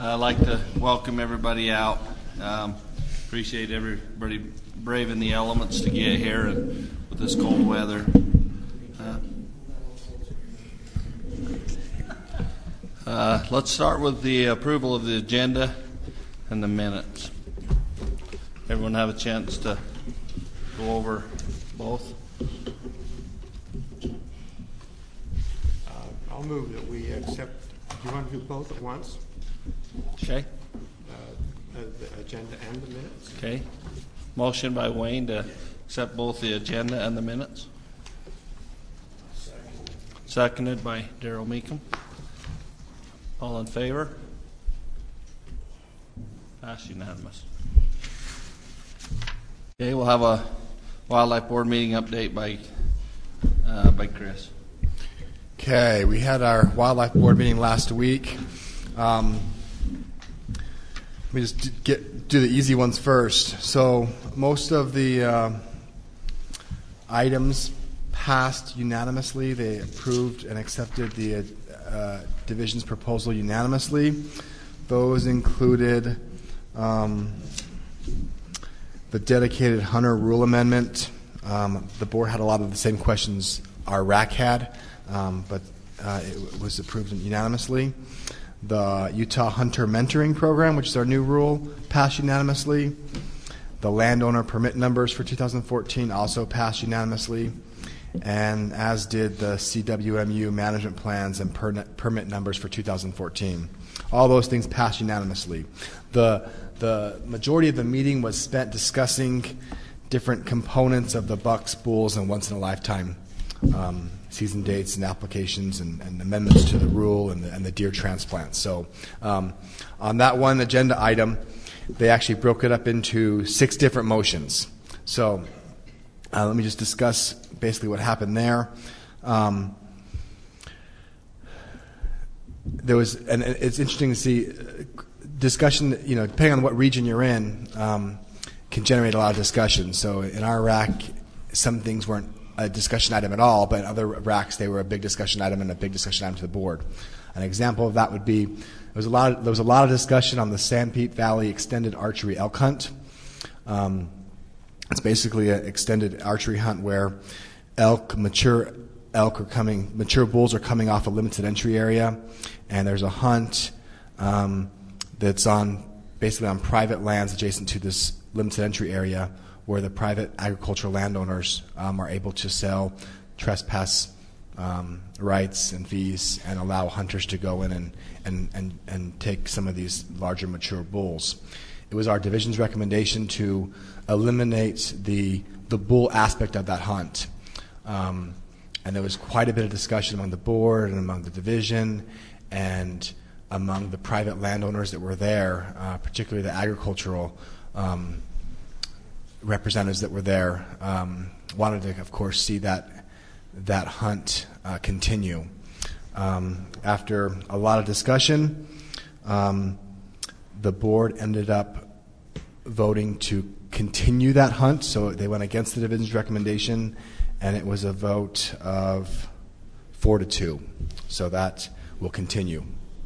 I'd like to welcome everybody out. Appreciate everybody braving the elements to get here and with this cold weather. Let's start with the approval of the agenda and the minutes. Everyone have a chance to go over both? I'll move that we accept. Do you want to do both at once? Okay. The agenda and the minutes? Okay. Motion by Wayne to accept both the agenda and the minutes. Seconded by Darrell Meekum. All in favor? Passed unanimous. Okay, we'll have a Wildlife Board meeting update by Chris. Okay, we had our Wildlife Board meeting last week. Let me just do the easy ones first. So most of the items passed unanimously. They approved and accepted the division's proposal unanimously. Those included the dedicated hunter rule amendment. The board had a lot of the same questions our RAC had, but it was approved unanimously. The Utah Hunter Mentoring Program, which is our new rule, passed unanimously. The landowner permit numbers for 2014 also passed unanimously, and as did the CWMU management plans and permit numbers for 2014. All those things passed unanimously. The majority of the meeting was spent discussing different components of the bucks, bulls, and once-in-a-lifetime season dates and applications and amendments to the rule and the deer transplants. So on that one agenda item, they actually broke it up into 6 different motions. So let me just discuss basically what happened there. There was, and it's interesting to see discussion, depending on what region you're in, can generate a lot of discussion. So in our RAC, some things weren't a discussion item at all, but in other RACs, they were a big discussion item and a big discussion item to the board. An example of that would be there was a lot of discussion on the Sanpete Valley extended archery elk hunt. It's basically an extended archery hunt where mature bulls are coming off a limited entry area, and there's a hunt that's basically on private lands adjacent to this limited entry area, where the private agricultural landowners are able to sell trespass rights and fees and allow hunters to go in and take some of these larger mature bulls. It was our division's recommendation to eliminate the bull aspect of that hunt. And there was quite a bit of discussion among the board and among the division and among the private landowners that were there, particularly the agricultural representatives that were there, wanted to, of course, see that hunt continue. After a lot of discussion, the board ended up voting to continue that hunt, so they went against the division's recommendation, and it was a vote of 4-2. So that will continue.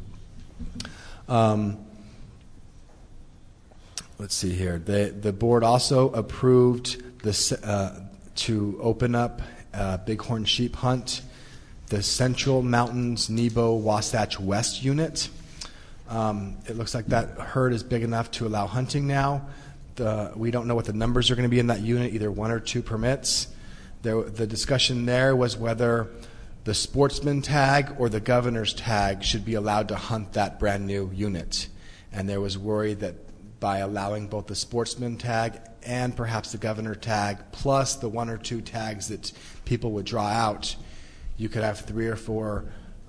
Let's see here. The board also approved to open up a bighorn sheep hunt, the Central Mountains Nebo Wasatch West unit. It looks like that herd is big enough to allow hunting now. We don't know what the numbers are going to be in that unit, either 1 or 2 permits. The discussion there was whether the sportsman tag or the governor's tag should be allowed to hunt that brand new unit. And there was worry that by allowing both the sportsman tag and perhaps the governor tag, plus the 1 or 2 tags that people would draw out, you could have 3 or 4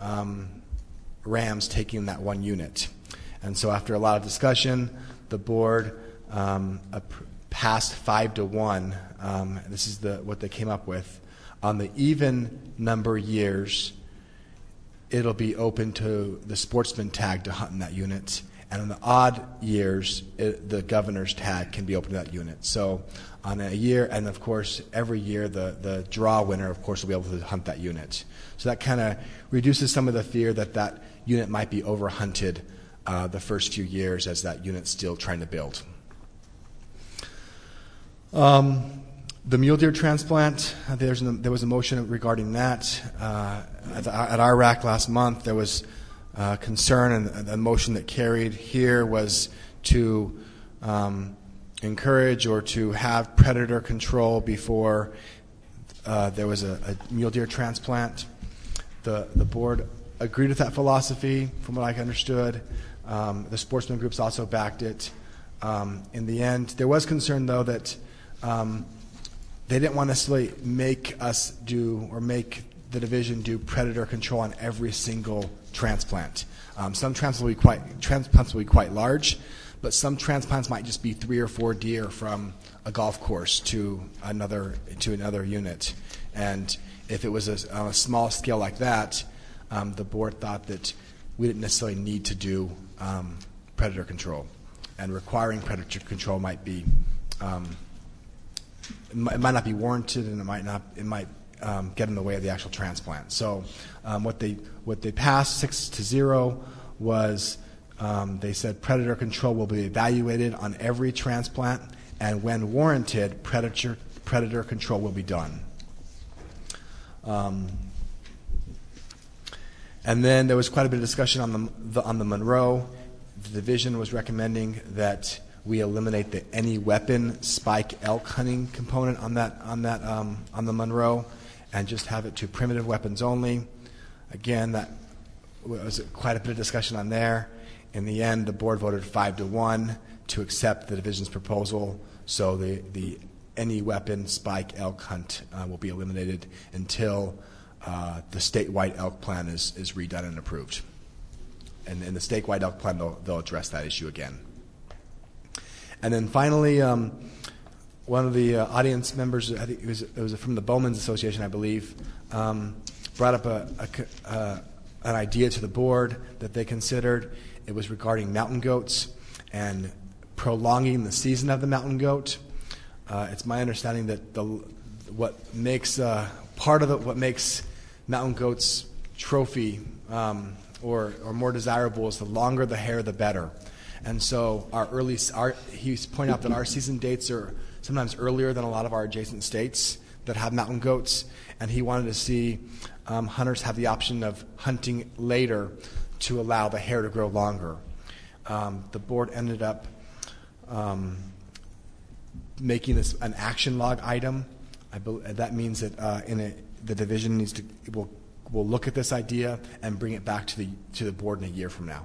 rams taking that one unit. And so after a lot of discussion, the board passed 5-1. This is what they came up with. On the even number years, it'll be open to the sportsman tag to hunt in that unit. And in the odd years, the governor's tag can be open to that unit. So on a year, and of course, every year, the draw winner, of course, will be able to hunt that unit. So that kind of reduces some of the fear that that unit might be overhunted the first few years as that unit's still trying to build. The mule deer transplant, there was a motion regarding that. At our RAC last month, there was concern, and the motion that carried here was to encourage or to have predator control before there was a mule deer transplant. The board agreed with that philosophy, from what I understood. The sportsman groups also backed it. In the end, there was concern, though, that they didn't want to necessarily make us do or make the division do predator control on every single transplant. Some transplants will be quite large, but some transplants might just be 3 or 4 deer from a golf course to another unit. And if it was on a small scale like that, the board thought that we didn't necessarily need to do predator control, and requiring predator control might be it might not be warranted, and it might get in the way of the actual transplant. So what they passed 6-0 was they said predator control will be evaluated on every transplant, and when warranted, predator control will be done. And then there was quite a bit of discussion on the Monroe. The division was recommending that we eliminate the any weapon spike elk hunting component on the Monroe, and just have it to primitive weapons only. Again, that was quite a bit of discussion on there. In the end, the board voted 5-1 to accept the division's proposal. So the any weapon spike elk hunt will be eliminated until the statewide elk plan is redone and approved. And in the statewide elk plan, they'll address that issue again. And then finally, one of the audience members, I think it was from the Bowman's Association, I believe, brought up an idea to the board that they considered. It was regarding mountain goats and prolonging the season of the mountain goat. It's my understanding that what makes mountain goats trophy or more desirable is the longer the hair, the better. And so he's pointing out that our season dates are sometimes earlier than a lot of our adjacent states that have mountain goats, and he wanted to see hunters have the option of hunting later to allow the hair to grow longer. The board ended up making this an action log item. That means that the division will look at this idea and bring it back to the board in a year from now.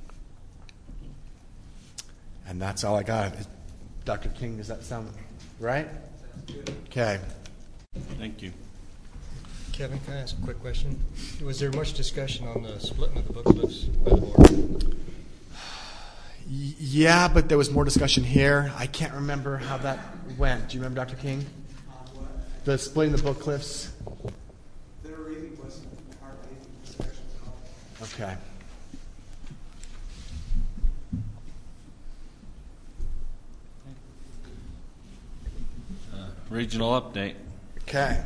And that's all I got. Dr. King, does that sound right? Okay. Thank you. Kevin, can I ask a quick question? Was there much discussion on the splitting of the book cliffs by the board? Yeah, but there was more discussion here. I can't remember how that went. Do you remember, Dr. King? What? The splitting the book cliffs? There really wasn't hardly any discussion at all. Okay. Regional update. Okay.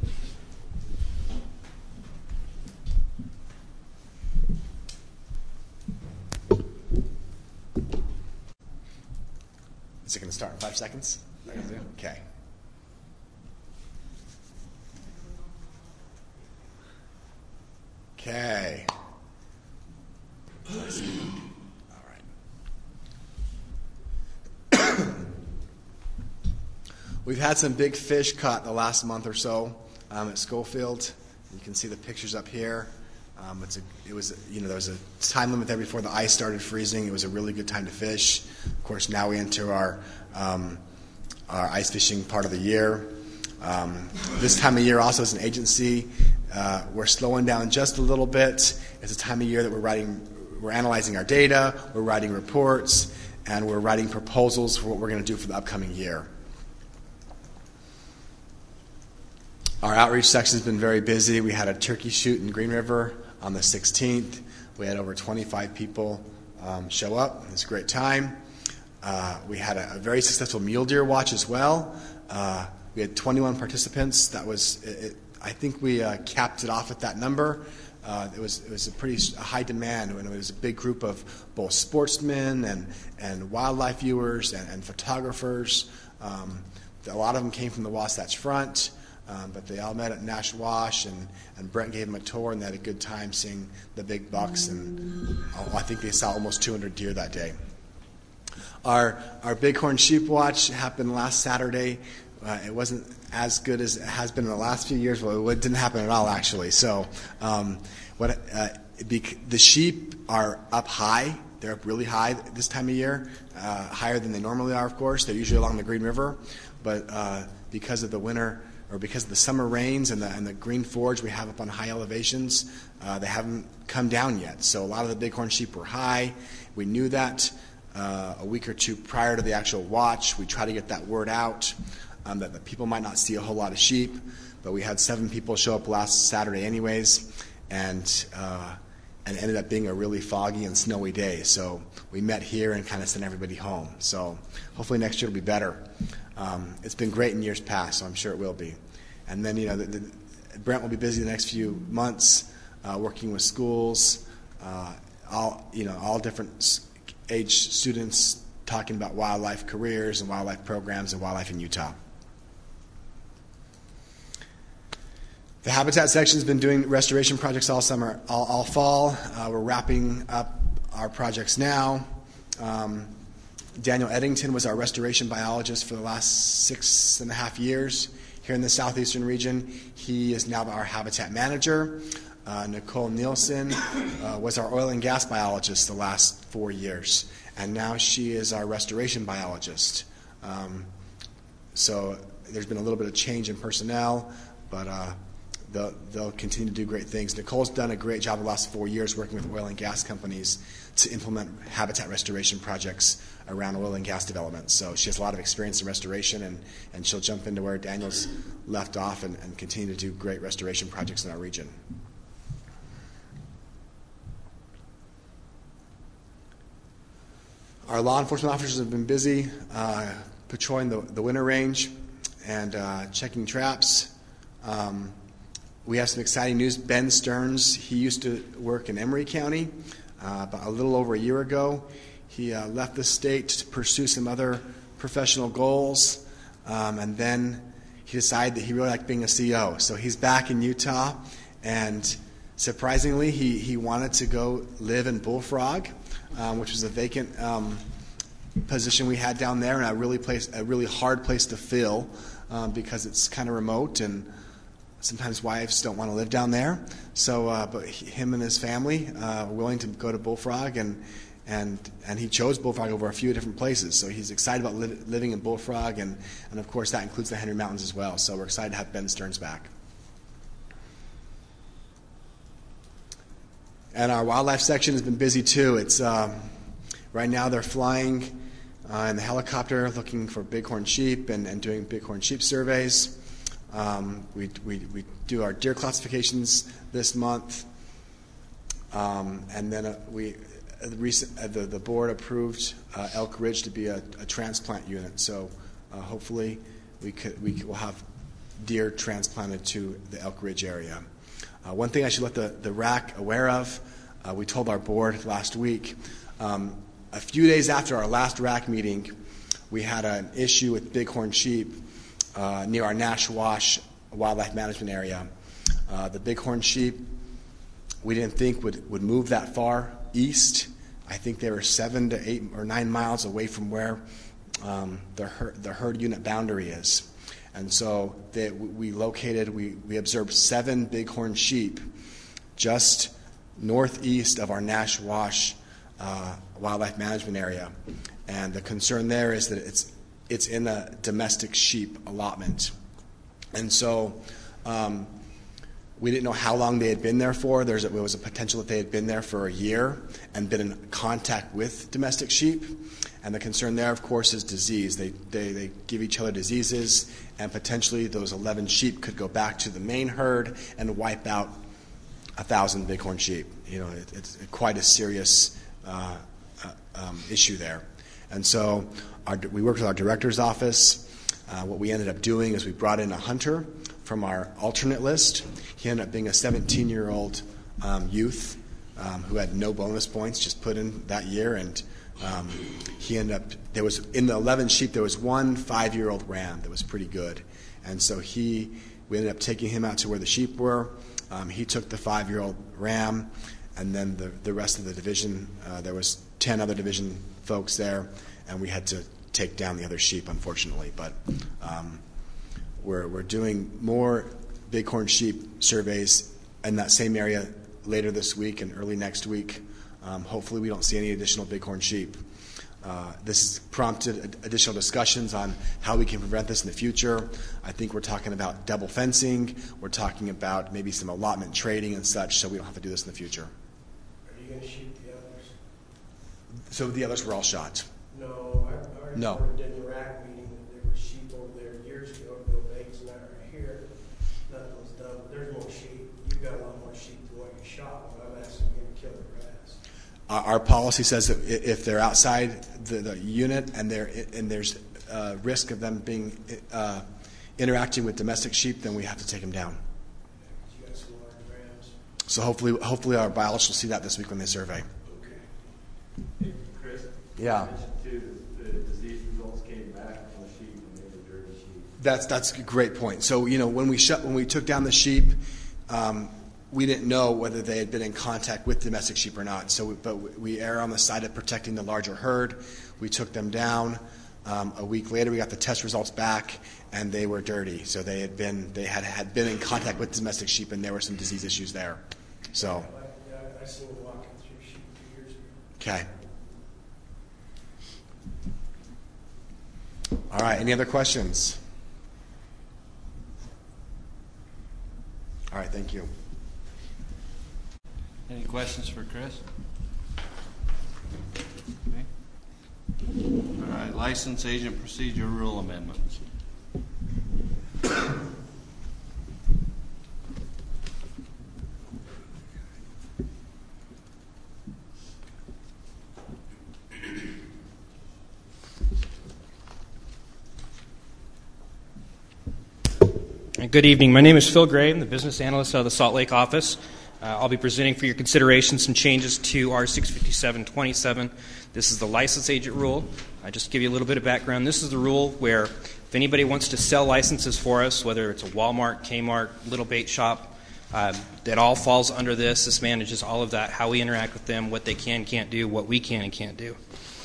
Is it going to start in 5 seconds? Okay. Okay. Let's see. All right. We've had some big fish caught in the last month or so at Schofield. You can see the pictures up here. There was a time limit there before the ice started freezing. It was a really good time to fish. Of course, now we enter our ice fishing part of the year. This time of year also as an agency, we're slowing down just a little bit. It's a time of year that we're analyzing our data, we're writing reports, and we're writing proposals for what we're going to do for the upcoming year. Our outreach section has been very busy. We had a turkey shoot in Green River on the 16th. We had over 25 people show up. It was a great time. We had a very successful mule deer watch as well. We had 21 participants. That was, I think we capped it off at that number. it was a pretty high demand, and it was a big group of both sportsmen and wildlife viewers and photographers. A lot of them came from the Wasatch Front, but they all met at Nash Wash, and Brent gave them a tour, and they had a good time seeing the big bucks, and I think they saw almost 200 deer that day. Our Bighorn Sheep Watch happened last Saturday. It wasn't as good as it has been in the last few years. Well, it didn't happen at all, actually. So the sheep are up high. They're up really high this time of year, higher than they normally are, of course. They're usually along the Green River. But because of the winter, or because of the summer rains and the green forage we have up on high elevations, they haven't come down yet. So a lot of the bighorn sheep were high. We knew that a week or two prior to the actual watch. We tried to get that word out, that the people might not see a whole lot of sheep. But we had 7 people show up last Saturday anyways, and ended up being a really foggy and snowy day. So we met here and kind of sent everybody home. So hopefully next year will be better. It's been great in years past, so I'm sure it will be. And then, Brent will be busy the next few months working with schools, all different age students, talking about wildlife careers and wildlife programs and wildlife in Utah. The Habitat section has been doing restoration projects all summer, all fall. We're wrapping up our projects now. Daniel Eddington was our restoration biologist for the last 6.5 years here in the southeastern region. He is now our habitat manager. Nicole Nielsen was our oil and gas biologist the last 4 years, and now she is our restoration biologist. So there's been a little bit of change in personnel, but they'll continue to do great things. Nicole's done a great job the last 4 years working with oil and gas companies to implement habitat restoration projects around oil and gas development. So she has a lot of experience in restoration, and she'll jump into where Daniel's left off and continue to do great restoration projects in our region. Our law enforcement officers have been busy patrolling the winter range and checking traps. We have some exciting news. Ben Stearns, he used to work in Emery County, but a little over a year ago, he left the state to pursue some other professional goals, and then he decided that he really liked being a CO. So he's back in Utah, and surprisingly, he wanted to go live in Bullfrog, which was a vacant position we had down there, and a really hard place to fill because it's kind of remote, and sometimes wives don't want to live down there. So, but him and his family were willing to go to Bullfrog, and he chose Bullfrog over a few different places. So he's excited about living in Bullfrog, and of course that includes the Henry Mountains as well. So we're excited to have Ben Stearns back. And our wildlife section has been busy too. It's right now they're flying in the helicopter looking for bighorn sheep and doing bighorn sheep surveys. We do our deer classifications this month, and then the board approved Elk Ridge to be a transplant unit. So hopefully we will have deer transplanted to the Elk Ridge area. One thing I should let the RAC aware of, we told our board last week, a few days after our last RAC meeting, we had an issue with bighorn sheep near our Nash Wash wildlife management area. The bighorn sheep we didn't think would move that far east. I think they were 7 to 8 or 9 miles away from where the herd unit boundary is. And so we observed 7 bighorn sheep just northeast of our Nash Wash wildlife management area. And the concern there is that it's in a domestic sheep allotment. And so we didn't know how long they had been there for. There was a potential that they had been there for a year and been in contact with domestic sheep. And the concern there, of course, is disease. They give each other diseases, and potentially those 11 sheep could go back to the main herd and wipe out 1,000 bighorn sheep. It's quite a serious issue there. And so we worked with our director's office. What we ended up doing is we brought in a hunter from our alternate list. He ended up being a 17-year-old youth who had no bonus points, just put in that year, and he ended up, in the 11 sheep, there was one 5-year-old ram that was pretty good. And so we ended up taking him out to where the sheep were. He took the 5-year-old ram, and then the rest of the division, there was 10 other division folks there, and we had to take down the other sheep, unfortunately. But we're doing more bighorn sheep surveys in that same area later this week and early next week. Hopefully we don't see any additional bighorn sheep. This has prompted additional discussions on how we can prevent this in the future. I think we're talking about double fencing. We're talking about maybe some allotment trading and such, so we don't have to do this in the future. Are you going to shoot the others? So the others were all shot. No, I No. reported in the RAC meeting that there were sheep over there years ago. Bill Bates and I are here. Nothing was done. But there's more sheep. You've got a lot more sheep than what you shot. But I'm asking you to kill the grass. Our policy says that if they're outside the unit and there's risk of them being interacting with domestic sheep, then we have to take them down. You got some large rams. So hopefully our biologists will see that this week when they survey. Okay. Hey, Chris? Yeah. You mentioned too that the disease results came back on the sheep when they were dirty sheep. That's a great point. So when we took down the sheep, we didn't know whether they had been in contact with domestic sheep or not. But we err on the side of protecting the larger herd. We took them down. A week later, we got the test results back, and they were dirty. So they had been in contact with domestic sheep, and there were some disease issues there. So. I seen them walking through sheep 2 years ago. Okay. All right. Any other questions? All right. Thank you. Any questions for Chris? Okay. All right, license agent procedure rule amendments. Good evening. My name is Phil Gray. I'm the business analyst out of the Salt Lake office. I'll be presenting for your consideration some changes to R65727. This is the license agent rule. Just to give you a little bit of background, this is the rule where if anybody wants to sell licenses for us, whether it's a Walmart, Kmart, Little Bait Shop, that all falls under this. This manages all of that, how we interact with them, what they can, can't do, what we can and can't do.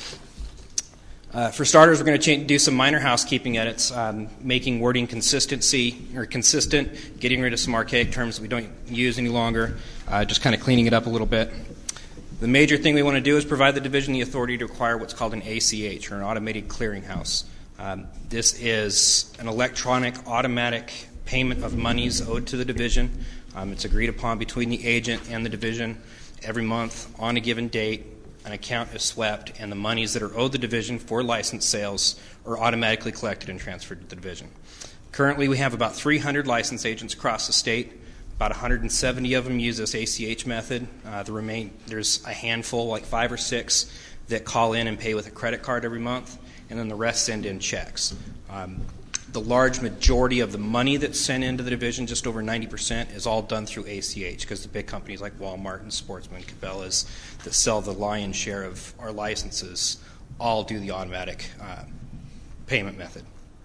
For starters, we're going to do some minor housekeeping edits, making wording consistent, getting rid of some archaic terms that we don't use any longer, just kind of cleaning it up a little bit. The major thing we want to do is provide the division the authority to acquire what's called an ACH, or an automated clearinghouse. This is an electronic, automatic payment of monies owed to the division. It's agreed upon between the agent and the division every month on a given date. An account is swept, and the monies that are owed the division for license sales are automatically collected and transferred to the division. Currently, we have about 300 license agents across the state. About 170 of them use this ACH method. There's a handful, like 5 or 6, that call in and pay with a credit card every month, and then the rest send in checks. The large majority of the money that's sent into the division, just over 90%, is all done through ACH because the big companies like Walmart and Sportsman, Cabela's, that sell the lion's share of our licenses, all do the automatic payment method.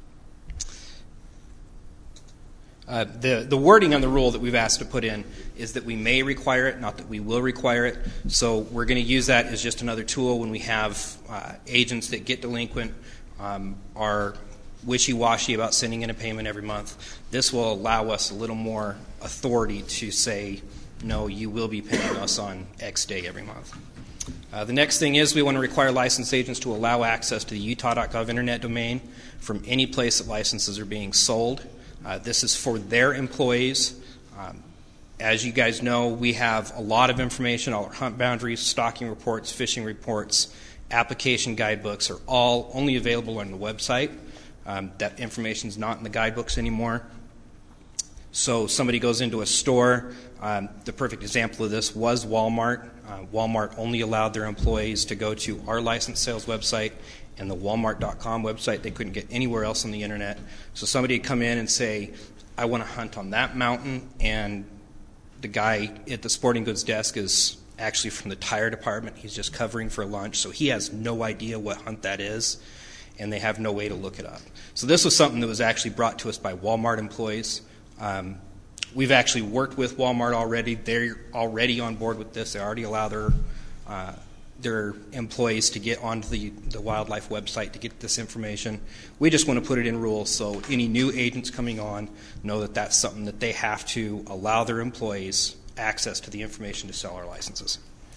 The wording on the rule that we've asked to put in is that we may require it, not that we will require it. So we're going to use that as just another tool when we have agents that get delinquent, are wishy-washy about sending in a payment every month. This will allow us a little more authority to say, no, you will be paying us on X day every month. The next thing is we want to require license agents to allow access to the utah.gov internet domain from any place that licenses are being sold. This is for their employees. As you guys know, we have a lot of information. All our hunt boundaries, stocking reports, fishing reports, application guidebooks are all only available on the website. That information is not in the guidebooks anymore. So somebody goes into a store. The perfect example of this was Walmart. Walmart only allowed their employees to go to our license sales website and the Walmart.com website. They couldn't get anywhere else on the internet. So somebody would come in and say, I want to hunt on that mountain, and The guy at the sporting goods desk is actually from the tire department. He's just covering for lunch, so he has no idea what hunt that is, and they have no way to look it up. So this was something that was actually brought to us by Walmart employees. We've actually worked with Walmart already. They're already on board with this. They already allow their employees to get onto the wildlife website to get this information. We just want to put it in rules so any new agents coming on know that that's something that they have to allow their employees access to the information to sell our licenses.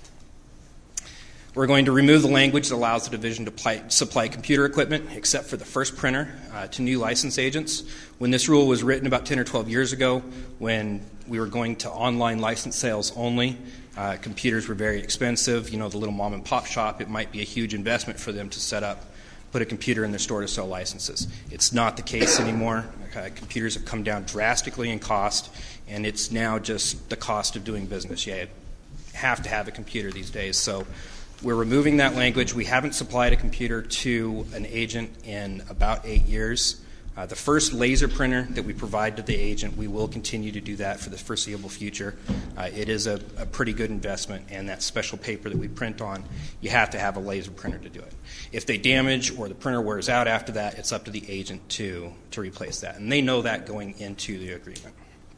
We're going to remove the language that allows the division to supply computer equipment, except for the first printer, to new license agents. When this rule was written about 10 or 12 years ago, when we were going to online license sales only, computers were very expensive. You know, the little mom and pop shop, it might be a huge investment for them to put a computer in their store to sell licenses. It's not the case anymore. Computers have come down drastically in cost, and it's now just the cost of doing business. You have to have a computer these days. So we're removing that language. We haven't supplied a computer to an agent in about 8 years. The first laser printer that we provide to the agent, we will continue to do that for the foreseeable future. It is a pretty good investment, and that special paper that we print on, you have to have a laser printer to do it. If they damage or the printer wears out after that, it's up to the agent to replace that, and they know that going into the agreement.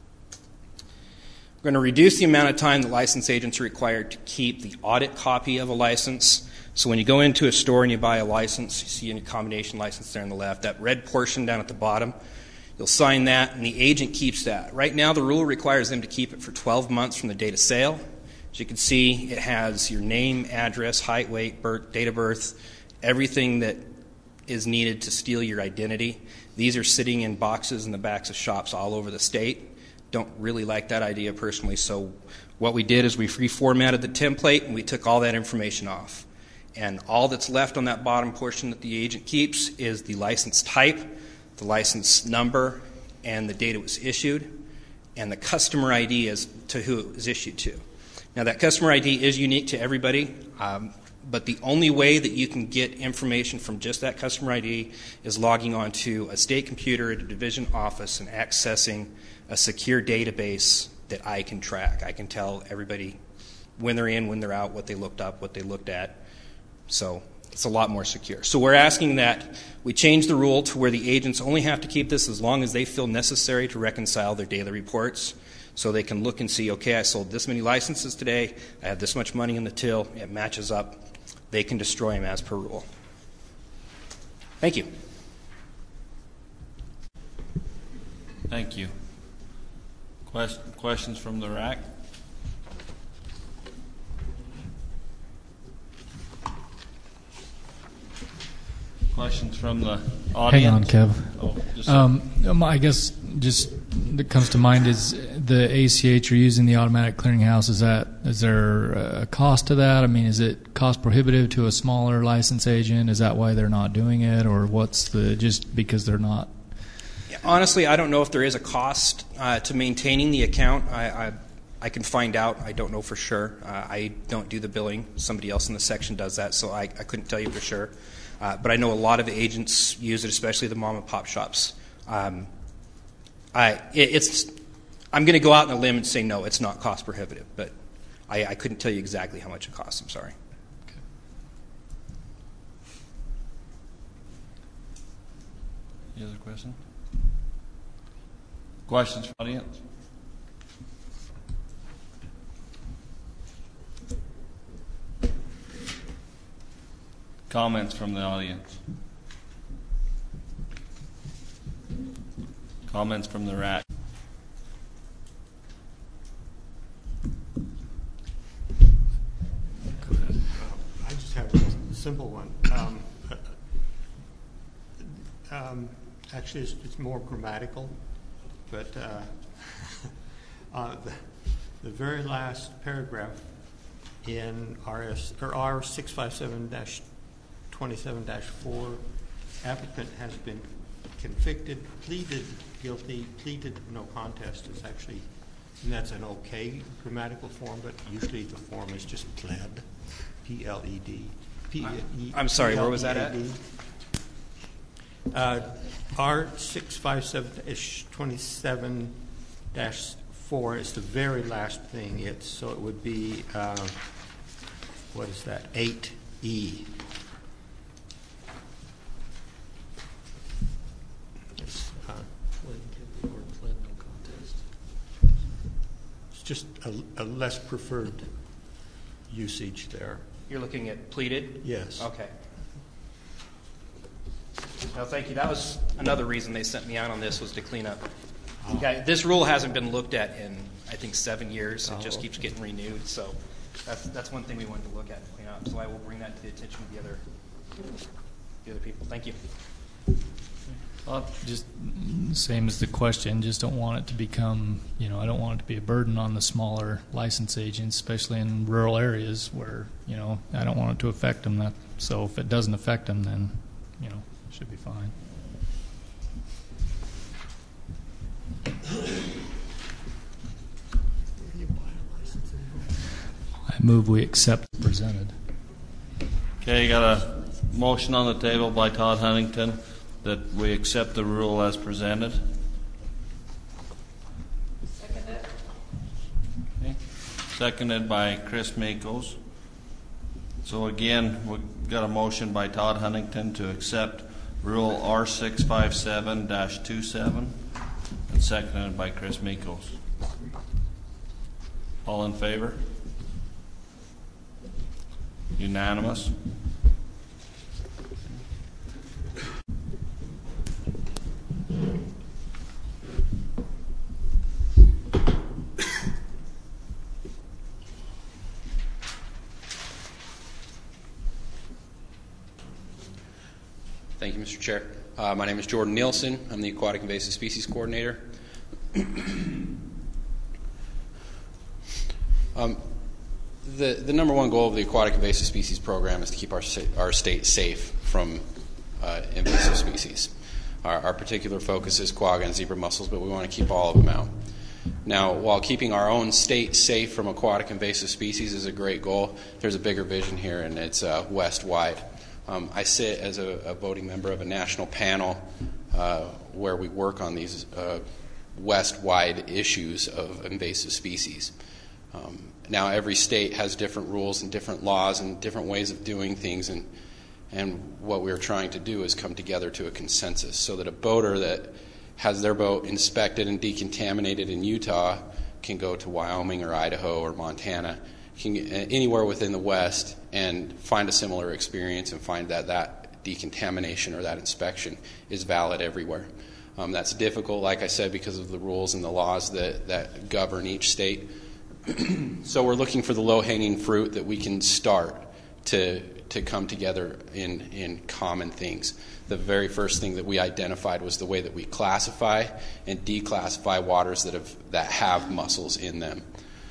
We're going to reduce the amount of time that license agents are required to keep the audit copy of a license. So when you go into a store and you buy a license, you see a combination license there on the left, that red portion down at the bottom, you'll sign that, and the agent keeps that. Right now, the rule requires them to keep it for 12 months from the date of sale. As you can see, it has your name, address, height, weight, date of birth, everything that is needed to steal your identity. These are sitting in boxes in the backs of shops all over the state. Don't really like that idea personally, so what we did is we reformatted the template and we took all that information off. And all that's left on that bottom portion that the agent keeps is the license type, the license number, and the date it was issued, and the customer ID as to who it was issued to. Now that customer ID is unique to everybody, but the only way that you can get information from just that customer ID is logging onto a state computer at a division office and accessing a secure database that I can track. I can tell everybody when they're in, when they're out, what they looked up, what they looked at. So it's a lot more secure. So we're asking that we change the rule to where the agents only have to keep this as long as they feel necessary to reconcile their daily reports, so they can look and see, okay, I sold this many licenses today, I have this much money in the till, it matches up. They can destroy them as per rule. Thank you. Thank you. Questions from the RAC? Questions from the audience? Hang on, Kev. Oh, I guess just that comes to mind is the ACH are using the automatic clearinghouse. Is there a cost to that? I mean, is it cost prohibitive to a smaller license agent? Is that why they're not doing it, or what's just because they're not? Honestly, I don't know if there is a cost to maintaining the account. I can find out. I don't know for sure. I don't do the billing. Somebody else in the section does that, so I couldn't tell you for sure. But I know a lot of agents use it, especially the mom and pop shops. I'm going to go out on a limb and say no, it's not cost prohibitive, but I couldn't tell you exactly how much it costs. I'm sorry. Okay. Any other question? Questions from the audience? Comments from the audience? Comments from the RAC? I just have a simple one. Actually, it's more grammatical, but the very last paragraph in R657-27-4, applicant has been convicted, pleaded guilty, pleaded no contest is actually, and that's an okay grammatical form, but usually the form is just pled, P-L-E-D. I'm sorry, where was that at? R657-27-4, 4 is the very last thing. So it would be, what is that, 8E. It's just a less preferred usage there. You're looking at pleaded? Yes. Okay. No, thank you. That was another reason they sent me out on this, was to clean up. Okay, this rule hasn't been looked at in, I think, 7 years. It just keeps getting renewed. So that's one thing we wanted to look at and clean up. So I will bring that to the attention of the other people. Thank you. Just same as the question, just don't want it to become, I don't want it to be a burden on the smaller license agents, especially in rural areas where, I don't want it to affect them. So if it doesn't affect them, then, it should be fine. I move we accept the presented. Okay, you got a motion on the table by Todd Huntington that we accept the rule as presented. Seconded. Okay. Seconded by Chris Makos. So again, we've got a motion by Todd Huntington to accept Rule R657-27 and seconded by Chris Makos. All in favor? Unanimous? Thank you, Mr. Chair. My name is Jordan Nielsen. I'm the Aquatic Invasive Species Coordinator. The number one goal of the Aquatic Invasive Species Program is to keep our state safe from invasive species. Our particular focus is quagga and zebra mussels, but we want to keep all of them out. Now, while keeping our own state safe from aquatic invasive species is a great goal, there's a bigger vision here, and it's west-wide. I sit as a voting member of a national panel where we work on these west-wide issues of invasive species. Now, every state has different rules and different laws and different ways of doing things, and what we're trying to do is come together to a consensus so that a boater that has their boat inspected and decontaminated in Utah can go to Wyoming or Idaho or Montana, can anywhere within the West, and find a similar experience and find that decontamination or that inspection is valid everywhere. That's difficult, like I said, because of the rules and the laws that govern each state. So we're looking for the low-hanging fruit that we can start to come together in common things. The very first thing that we identified was the way that we classify and declassify waters that have mussels in them.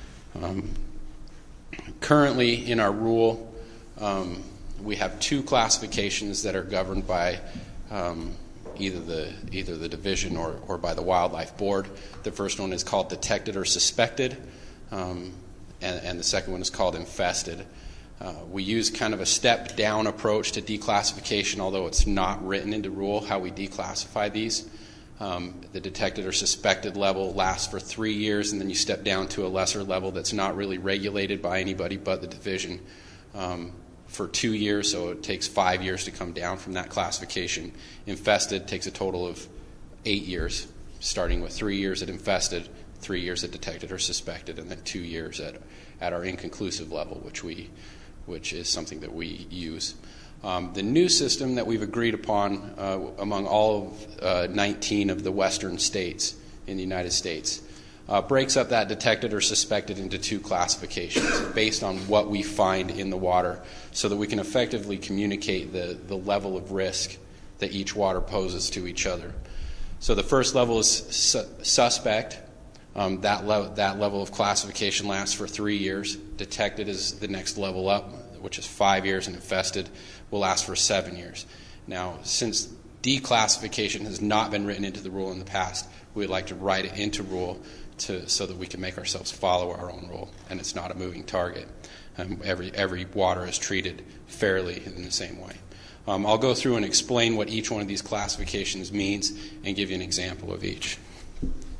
Currently, in our rule, we have two classifications that are governed by either the division or by the Wildlife Board. The first one is called detected or suspected, and the second one is called infested. We use kind of a step-down approach to declassification, although it's not written into rule how we declassify these. The detected or suspected level lasts for 3 years, and then you step down to a lesser level that's not really regulated by anybody but the division for 2 years, so it takes 5 years to come down from that classification. Infested takes a total of 8 years, starting with 3 years at infested, 3 years at detected or suspected, and then 2 years at our inconclusive level, which is something that we use. The new system that we've agreed upon among all of 19 of the western states in the United States breaks up that detected or suspected into two classifications based on what we find in the water so that we can effectively communicate the level of risk that each water poses to each other. So the first level is suspect. That level of classification lasts for 3 years. Detected is the next level up, which is 5 years, and infested will last for 7 years. Now, since declassification has not been written into the rule in the past, we'd like to write it into rule so that we can make ourselves follow our own rule, and it's not a moving target. Every water is treated fairly in the same way. I'll go through and explain what each one of these classifications means and give you an example of each.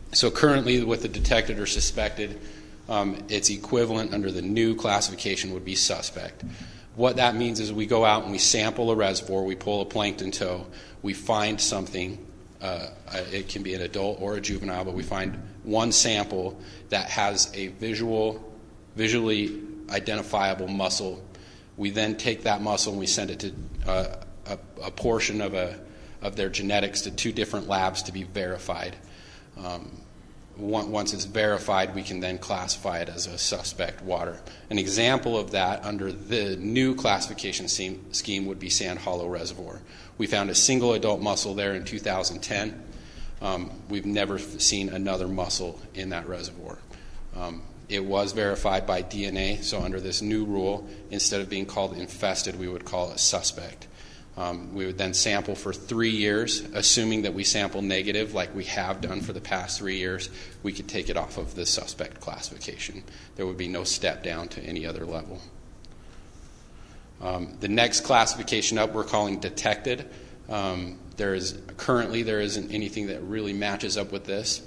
So currently with the detected or suspected, its equivalent under the new classification would be suspect. What that means is we go out and we sample a reservoir, we pull a plankton tow, we find something, it can be an adult or a juvenile, but we find one sample that has a visually identifiable mussel. We then take that mussel and we send it to a portion of their genetics to 2 different labs to be verified. Once it's verified, we can then classify it as a suspect water. An example of that under the new classification scheme would be Sand Hollow Reservoir. We found a single adult mussel there in 2010. We've never seen another mussel in that reservoir. It was verified by DNA, so under this new rule, instead of being called infested, we would call it suspect. We would then sample for 3 years, assuming that we sample negative like we have done for the past 3 years, we could take it off of the suspect classification. There would be no step down to any other level. The next classification up we're calling detected. Currently there isn't anything that really matches up with this.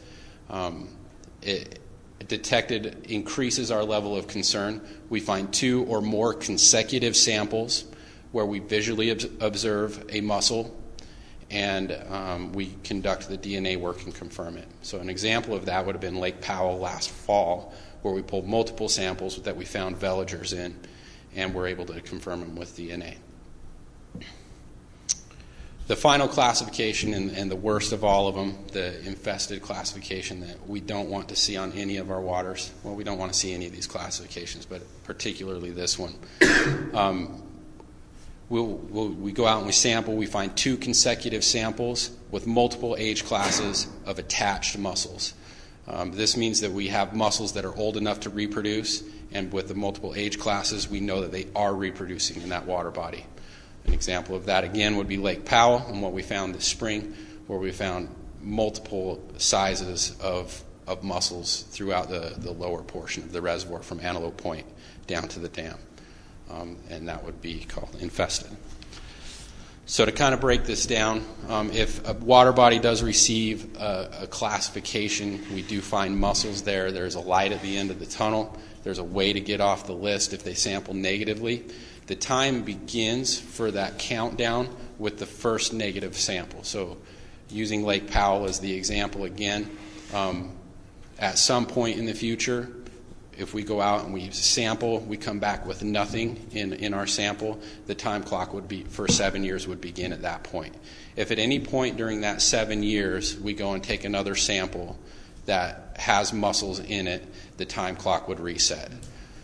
Detected increases our level of concern. We find 2 or more consecutive samples where we visually observe a mussel, and we conduct the DNA work and confirm it. So an example of that would have been Lake Powell last fall, where we pulled multiple samples that we found veligers in, and were able to confirm them with DNA. The final classification, and the worst of all of them, the infested classification that we don't want to see on any of our waters. Well, we don't want to see any of these classifications, but particularly this one. We go out and we sample. We find 2 consecutive samples with multiple age classes of attached mussels. This means that we have mussels that are old enough to reproduce, and with the multiple age classes, we know that they are reproducing in that water body. An example of that, again, would be Lake Powell and what we found this spring, where we found multiple sizes of mussels throughout the lower portion of the reservoir from Antelope Point down to the dam. And that would be called infested. So to kind of break this down, if a water body does receive a classification, we do find mussels there. There's a light at the end of the tunnel. There's a way to get off the list if they sample negatively. The time begins for that countdown with the first negative sample. So using Lake Powell as the example again, at some point in the future, if we go out and we sample, we come back with nothing in our sample, the time clock would be for 7 years would begin at that point. If at any point during that 7 years we go and take another sample that has mussels in it, the time clock would reset.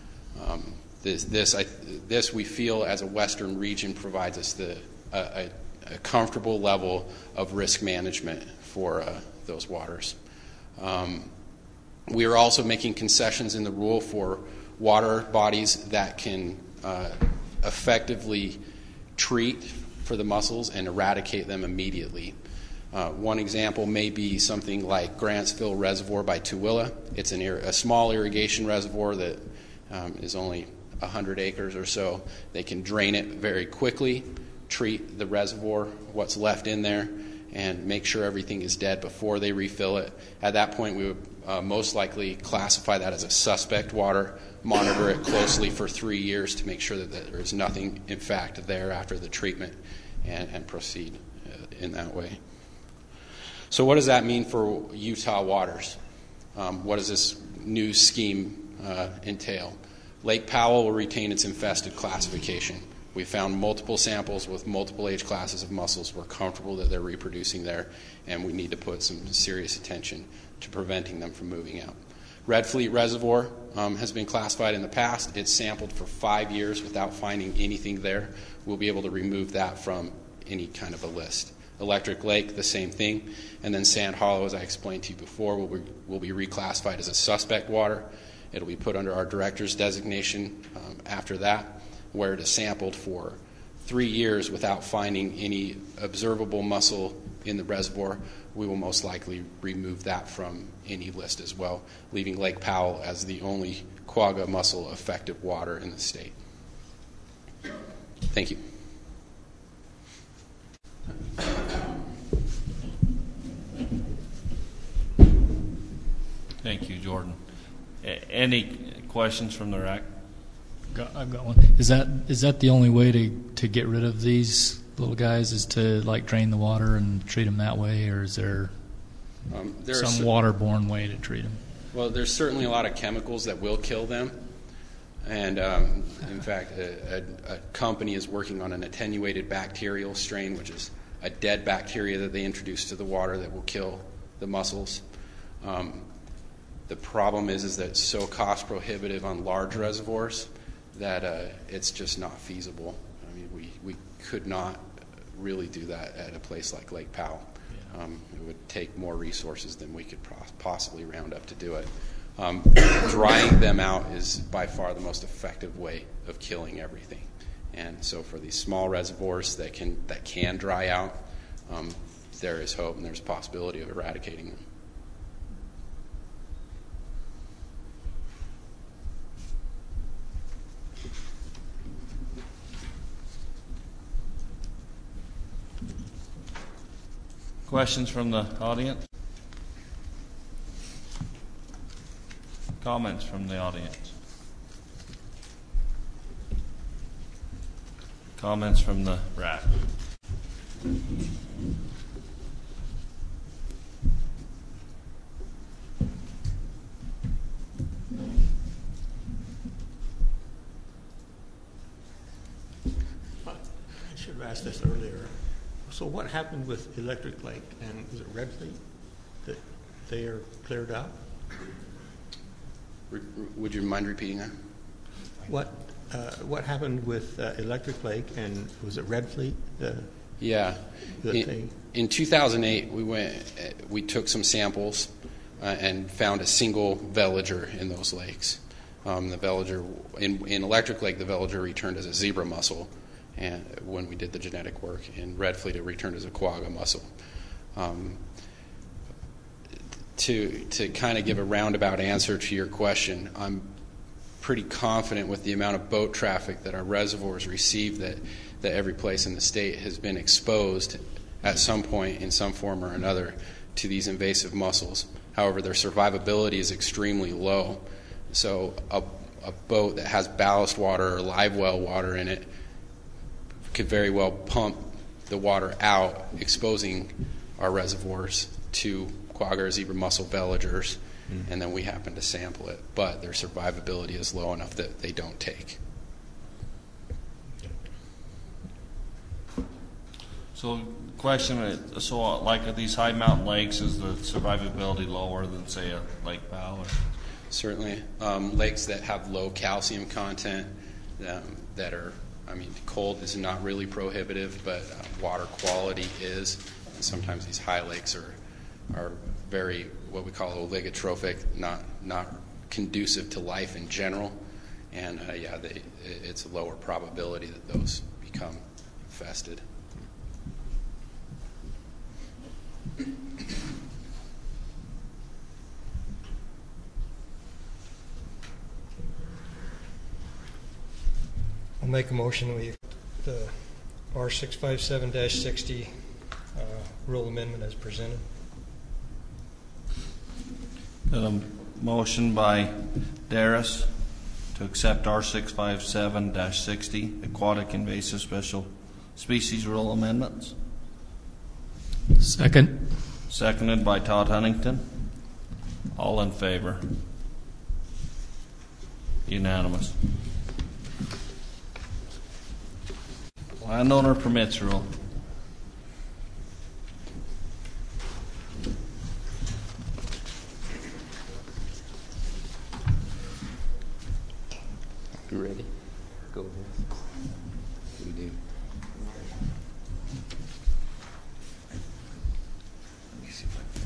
This we feel as a Western region provides us a comfortable level of risk management for those waters. We are also making concessions in the rule for water bodies that can effectively treat for the mussels and eradicate them immediately. One example may be something like Grantsville Reservoir by Tooele. It's a small irrigation reservoir that is only 100 acres or so. They can drain it very quickly, treat the reservoir, what's left in there, and make sure everything is dead before they refill it. At that point, we would most likely classify that as a suspect water, monitor it closely for 3 years to make sure that there is nothing, in fact, there after the treatment, and proceed in that way. So what does that mean for Utah waters? What does this new scheme entail? Lake Powell will retain its infested classification. We found multiple samples with multiple age classes of mussels. We're comfortable that they're reproducing there, and we need to put some serious attention to preventing them from moving out. Red Fleet Reservoir has been classified in the past. It's sampled for 5 years without finding anything there. We'll be able to remove that from any kind of a list. Electric Lake, the same thing. And then Sand Hollow, as I explained to you before, will be reclassified as a suspect water. It'll be put under our director's designation after that, where it is sampled for 3 years without finding any observable mussel in the reservoir. We will most likely remove that from any list as well, leaving Lake Powell as the only quagga mussel effective water in the state. Thank you. Thank you, Jordan. Any questions from the RAC? I've got one. Is that the only way to get rid of these little guys, is to like drain the water and treat them that way, or is there some waterborne way to treat them? Well, there's certainly a lot of chemicals that will kill them. And in fact, a company is working on an attenuated bacterial strain, which is a dead bacteria that they introduce to the water that will kill the mussels. The problem is that it's so cost prohibitive on large reservoirs that it's just not feasible. I mean, we could not really do that at a place like Lake Powell. It would take more resources than we could possibly round up to do it. Drying them out is by far the most effective way of killing everything. And so for these small reservoirs that can dry out, there is hope and there's a possibility of eradicating them. Questions from the audience? Comments from the audience? Comments from the RAC? I should have asked this earlier. So what happened with Electric Lake and was it Red Fleet that they are cleared out? Would you mind repeating that? What happened with Electric Lake and was it Red Fleet? Yeah. In 2008, we took some samples and found a single veliger in those lakes. The veliger in Electric Lake, the veliger returned as a zebra mussel. And when we did the genetic work in Red Fleet, it returned as a quagga mussel. To kind of give a roundabout answer to your question, I'm pretty confident with the amount of boat traffic that our reservoirs receive that every place in the state has been exposed at some point in some form or another to these invasive mussels. However, their survivability is extremely low. So a boat that has ballast water or live well water in it could very well pump the water out, exposing our reservoirs to quagga or zebra mussel veligers, and then we happen to sample it. But their survivability is low enough that they don't take. So, question: so, like at these high mountain lakes, is the survivability lower than, say, a Lake Powell? Certainly, lakes that have low calcium content, that are, I mean, cold is not really prohibitive, but water quality is. And sometimes these high lakes are very, what we call oligotrophic, not conducive to life in general. And it's a lower probability that those become infested. I'll make a motion we the R657-60 rule amendment as presented. A motion by Darris to accept R657-60 aquatic invasive special species rule amendments. Second. Seconded by Todd Huntington. All in favor? Unanimous. Landowner permits rule. You ready? Go ahead. We do. Let me see if I can.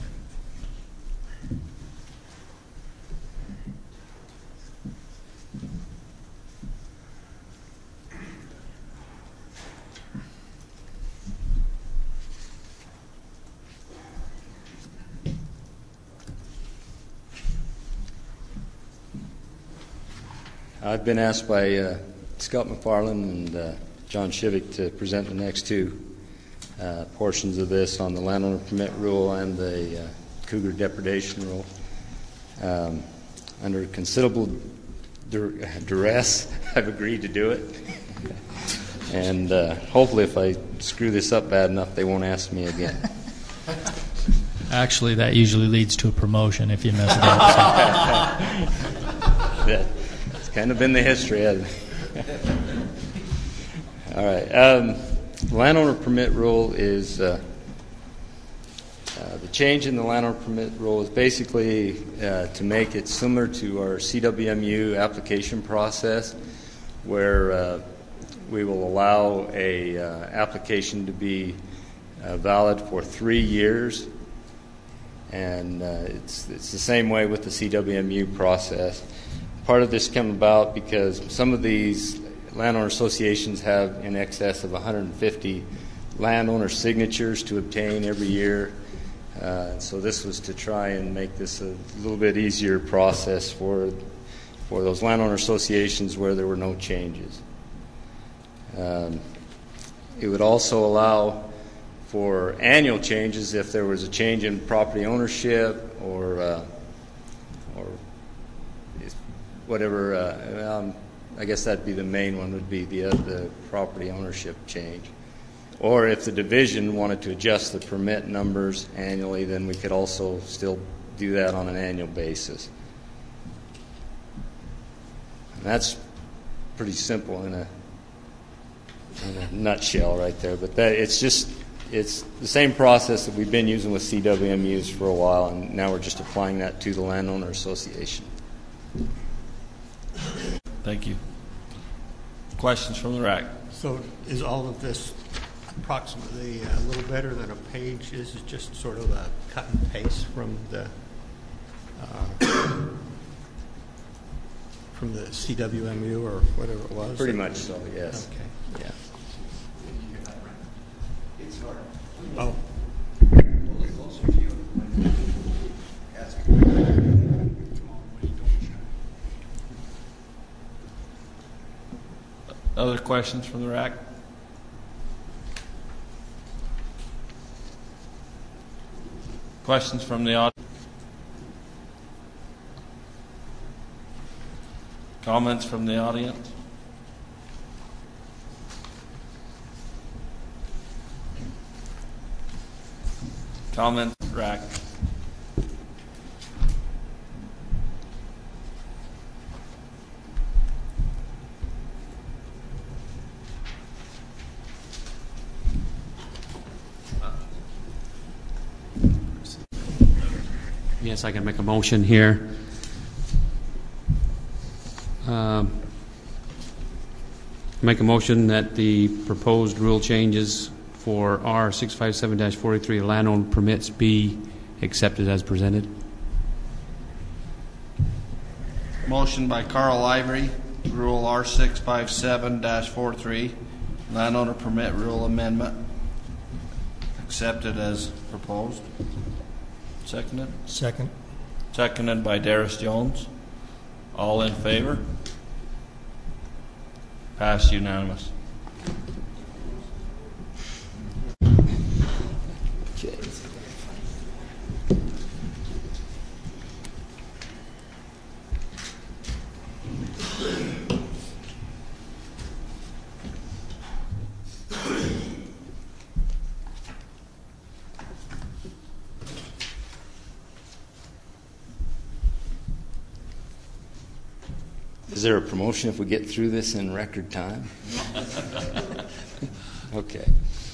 I've been asked by Scott McFarland and John Shivik to present the next two portions of this on the landowner permit rule and the cougar depredation rule. Under considerable duress, I've agreed to do it. And hopefully if I screw this up bad enough, they won't ask me again. Actually, that usually leads to a promotion if you mess it up. That's kind of been the history, hasn't it? All right. The landowner permit rule is the change in the landowner permit rule is basically to make it similar to our CWMU application process, where we will allow a application to be valid for 3 years, and it's the same way with the CWMU process. Part of this came about because some of these landowner associations have in excess of 150 landowner signatures to obtain every year. So this was to try and make this a little bit easier process for those landowner associations where there were no changes. It would also allow for annual changes if there was a change in property ownership or whatever. I guess that'd be the main one, would be the property ownership change. Or if the division wanted to adjust the permit numbers annually, then we could also still do that on an annual basis. And that's pretty simple in a nutshell right there. But it's the same process that we've been using with CWMUs for a while, and now we're just applying that to the landowner association. Thank you. Questions from the RAC? So is all of this approximately a little better than a page? Is it just sort of a cut and paste from the CWMU or whatever it was? Pretty much so, yes. Okay. Yeah. Oh. Other questions from the RAC? Questions from the audience? Comments from the audience? Comments, RAC? Yes, I can make a motion here. Make a motion that the proposed rule changes for R657-43 landowner permits be accepted as presented. Motion by Carl Ivory, Rule R657-43, landowner permit rule amendment, accepted as proposed. Seconded? Second. Seconded by Darius Jones. All in favor? Passed unanimous. Okay. Is there a promotion if we get through this in record time? Okay.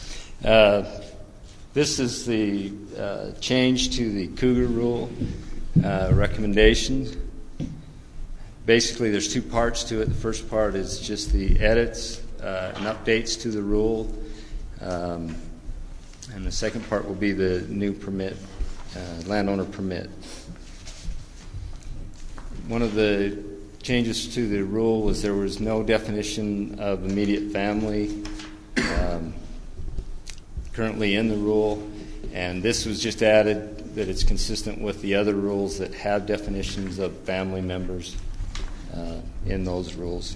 This is the change to the Cougar rule recommendations. Basically, there's two parts to it. The first part is just the edits and updates to the rule. And the second part will be the new permit, landowner permit. One of the changes to the rule was there was no definition of immediate family currently in the rule, and this was just added that it's consistent with the other rules that have definitions of family members in those rules.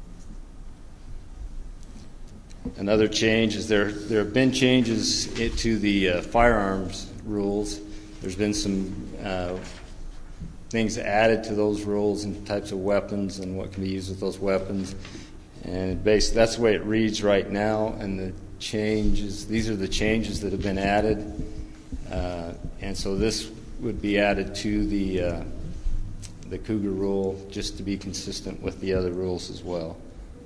Another change is there have been changes to the firearms rules. There's been some things added to those rules and types of weapons and what can be used with those weapons. And that's the way it reads right now. And the changes, these are the changes that have been added. And so this would be added to the Cougar rule just to be consistent with the other rules as well.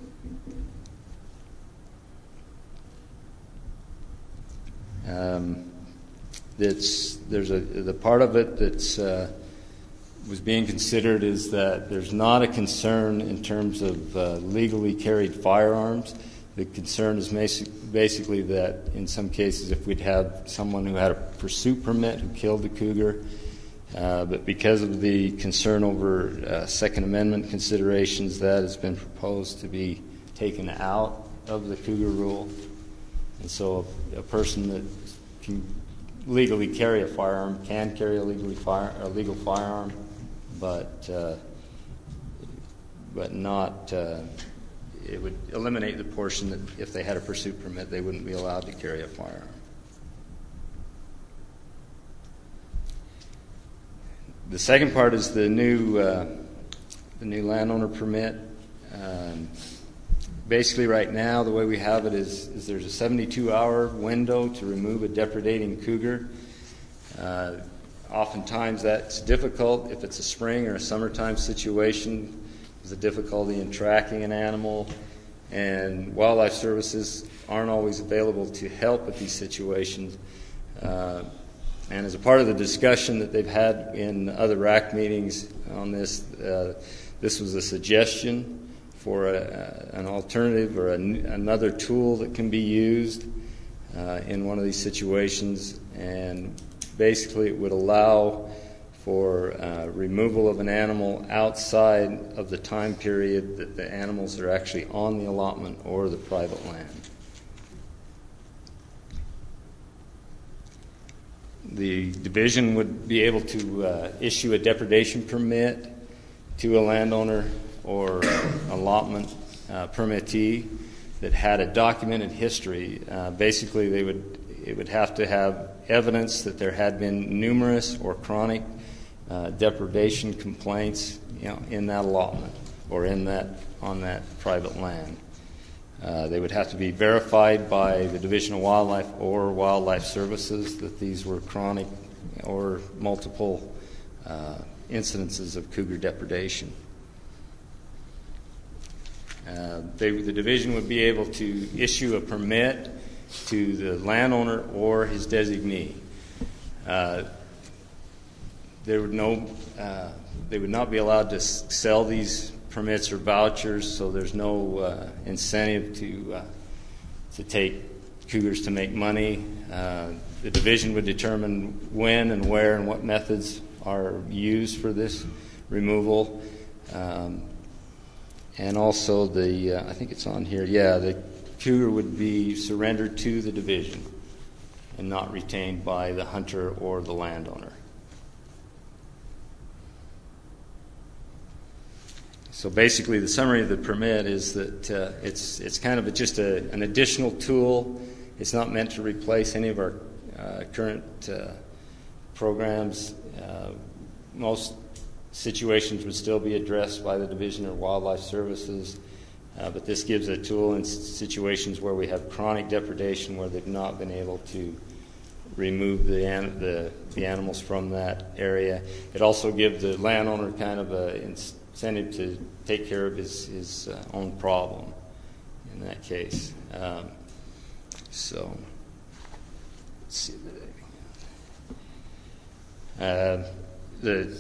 The part of it that's was being considered is that there's not a concern in terms of legally carried firearms. The concern is basically that in some cases if we'd have someone who had a pursuit permit who killed the cougar, but because of the concern over Second Amendment considerations, that has been proposed to be taken out of the cougar rule. And so a person that can legally carry a firearm can carry a legal firearm, but not. It would eliminate the portion that if they had a pursuit permit, they wouldn't be allowed to carry a firearm. The second part is the new landowner permit. Basically, right now, the way we have it is there's a 72-hour window to remove a depredating cougar. Oftentimes, that's difficult if it's a spring or a summertime situation. There's a difficulty in tracking an animal, and wildlife services aren't always available to help with these situations. And as a part of the discussion that they've had in other RAC meetings on this, this was a suggestion for an alternative or another tool that can be used in one of these situations. And basically it would allow for removal of an animal outside of the time period that the animals are actually on the allotment or the private land. The division would be able to issue a depredation permit to a landowner or allotment permittee that had a documented history. Basically, it would have to have evidence that there had been numerous or chronic depredation complaints, in that allotment or on that private land. They would have to be verified by the Division of Wildlife or Wildlife Services that these were chronic or multiple incidences of cougar depredation. The division would be able to issue a permit to the landowner or his designee. They would not be allowed to sell these permits or vouchers, so there's no incentive to take cougars to make money. The division would determine when and where and what methods are used for this removal. And also I think it's on here, the cougar would be surrendered to the division and not retained by the hunter or the landowner. So basically, the summary of the permit is that it's kind of just an additional tool. It's not meant to replace any of our current programs. Most situations would still be addressed by the Division of Wildlife Services, but this gives a tool in situations where we have chronic depredation, where they've not been able to remove the animals from that area. It also gives the landowner kind of an incentive to take care of his own problem in that case. So, let's see. The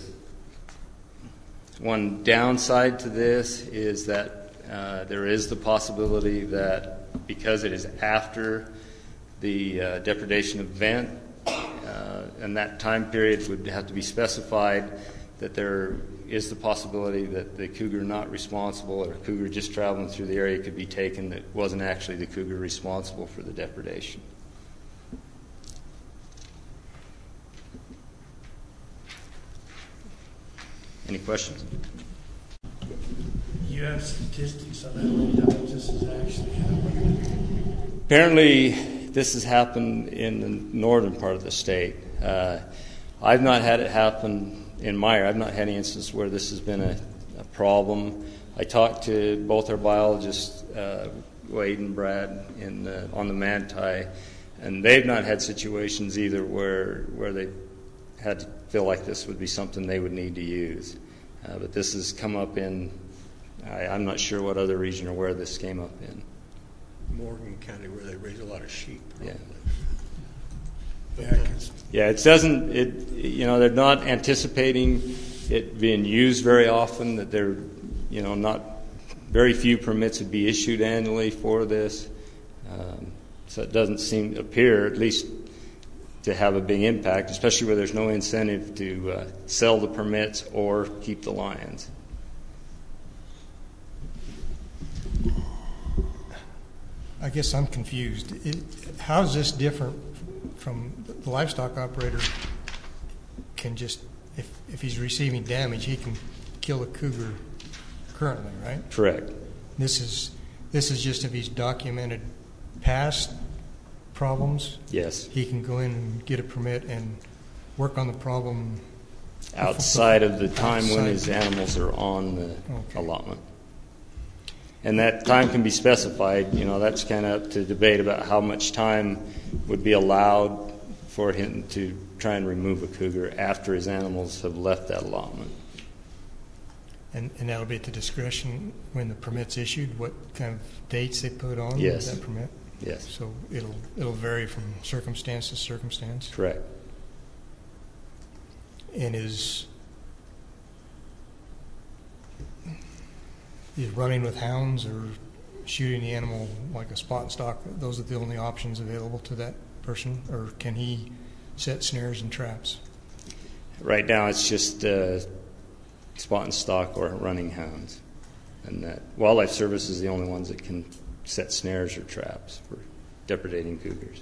one downside to this is that there is the possibility that because it is after the depredation event, and that time period would have to be specified, that there is the possibility that the cougar not responsible or a cougar just traveling through the area could be taken that wasn't actually the cougar responsible for the depredation. Any questions? You have statistics on how many times this has actually happened? Apparently, this has happened in the northern part of the state. I've not had it happen in my area, I've not had any instance where this has been a problem. I talked to both our biologists, Wade and Brad, on the Manti, and they've not had situations either where they had to feel like this would be something they would need to use. But this has come up in, I'm not sure what other region or where this came up in. Morgan County, where they raise a lot of sheep. Yeah. Yeah, Yeah, it doesn't. They're not anticipating it being used very often. That they're, not very few permits would be issued annually for this. So it doesn't appear, at least, to have a big impact, especially where there's no incentive to sell the permits or keep the lions. I guess I'm confused. How is this different from the livestock operator can just, if he's receiving damage, he can kill a cougar currently, right? Correct. This is just if he's documented past problems. Yes. He can go in and get a permit and work on the problem outside of the time when his animals are on the allotment. And that time can be specified. That's kind of up to debate about how much time would be allowed for him to try and remove a cougar after his animals have left that allotment. And that'll be at the discretion when the permit's issued, what kind of dates they put on Yes. that permit? Yes. So it'll vary from circumstance to circumstance? Correct. And is running with hounds or shooting the animal like a spot and stock, those are the only options available to that person? Or can he set snares and traps? Right now it's just spot and stock or running hounds. And that Wildlife Service is the only ones that can set snares or traps for depredating cougars.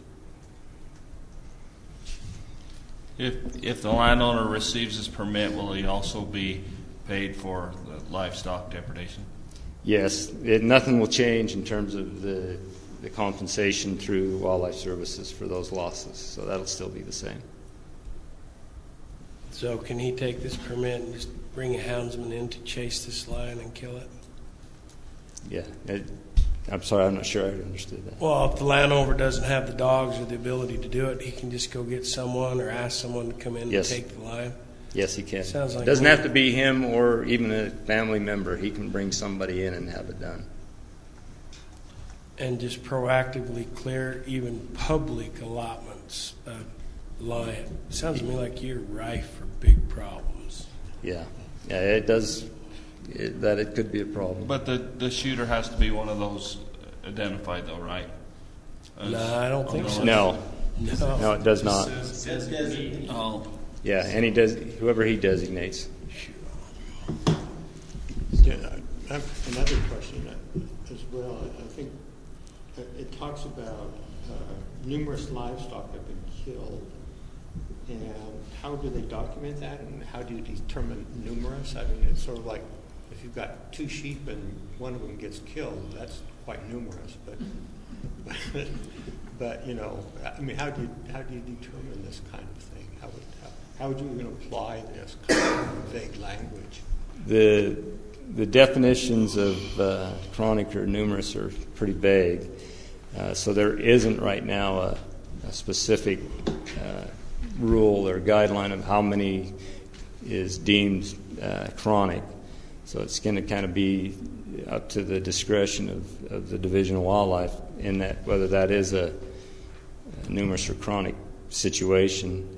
If the landowner receives his permit, will he also be paid for the livestock depredation? Yes, nothing will change in terms of the compensation through Wildlife Services for those losses, so that'll still be the same. So can he take this permit and just bring a houndsman in to chase this lion and kill it? Yeah, I'm sorry, I'm not sure I understood that. Well, if the landowner doesn't have the dogs or the ability to do it, he can just go get someone or ask someone to come in Yes. and take the lion? Yes, he can. Sounds like it doesn't have to be him or even a family member. He can bring somebody in and have it done. And just proactively clear even public allotments of lion. Sounds to me like you're rife for big problems. Yeah, it does. It could be a problem. But the shooter has to be one of those identified, though, right? No, I don't think so. No, it does not. Oh. Yeah, and whoever he designates. Yeah, I have another question as well. I think it talks about numerous livestock have been killed. And how do they document that, and how do you determine numerous? I mean, it's sort of like if you've got two sheep and one of them gets killed, that's quite numerous. But I mean, how do you determine this kind of thing? How would you even apply this kind of vague language? The definitions of chronic or numerous are pretty vague, so there isn't right now a specific rule or guideline of how many is deemed chronic. So it's going to kind of be up to the discretion of the Division of Wildlife in that whether that is a numerous or chronic situation.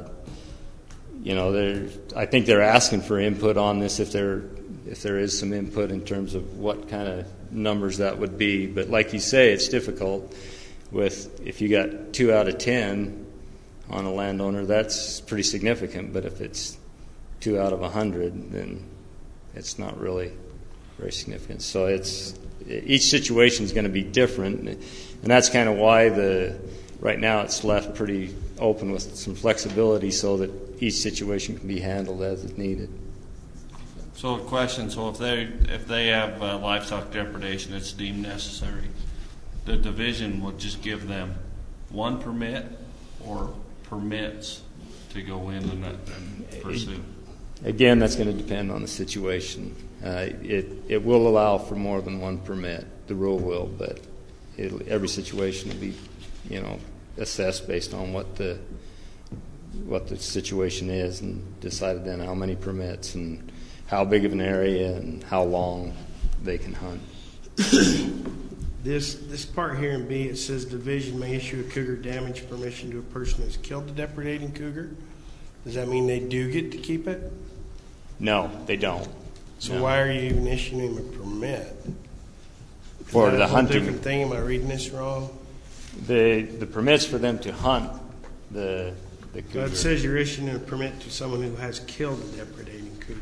I think they're asking for input on this if there is some input in terms of what kind of numbers that would be. But like you say, it's difficult if you got 2 out of 10 on a landowner, that's pretty significant. But if it's 2 out of 100, then it's not really very significant. So each situation is going to be different, and that's kind of why right now it's left pretty open with some flexibility so that each situation can be handled as it's needed. So a question, if they have livestock depredation that's deemed necessary, the division would just give them one permit or permits to go in and pursue? Again, that's going to depend on the situation. It will allow for more than one permit. The rule will, but every situation will be, assessed based on what the situation is, and decided then how many permits and how big of an area and how long they can hunt. This part here in B, it says division may issue a cougar damage permission to a person who's killed a depredating cougar. Does that mean they do get to keep it? No, they don't. So No. why are you even issuing them a permit? For Is that the a whole hunting. different thing? Am I reading this wrong? The permits for them to hunt the cougar. It says you're issuing a permit to someone who has killed a depredating cougar.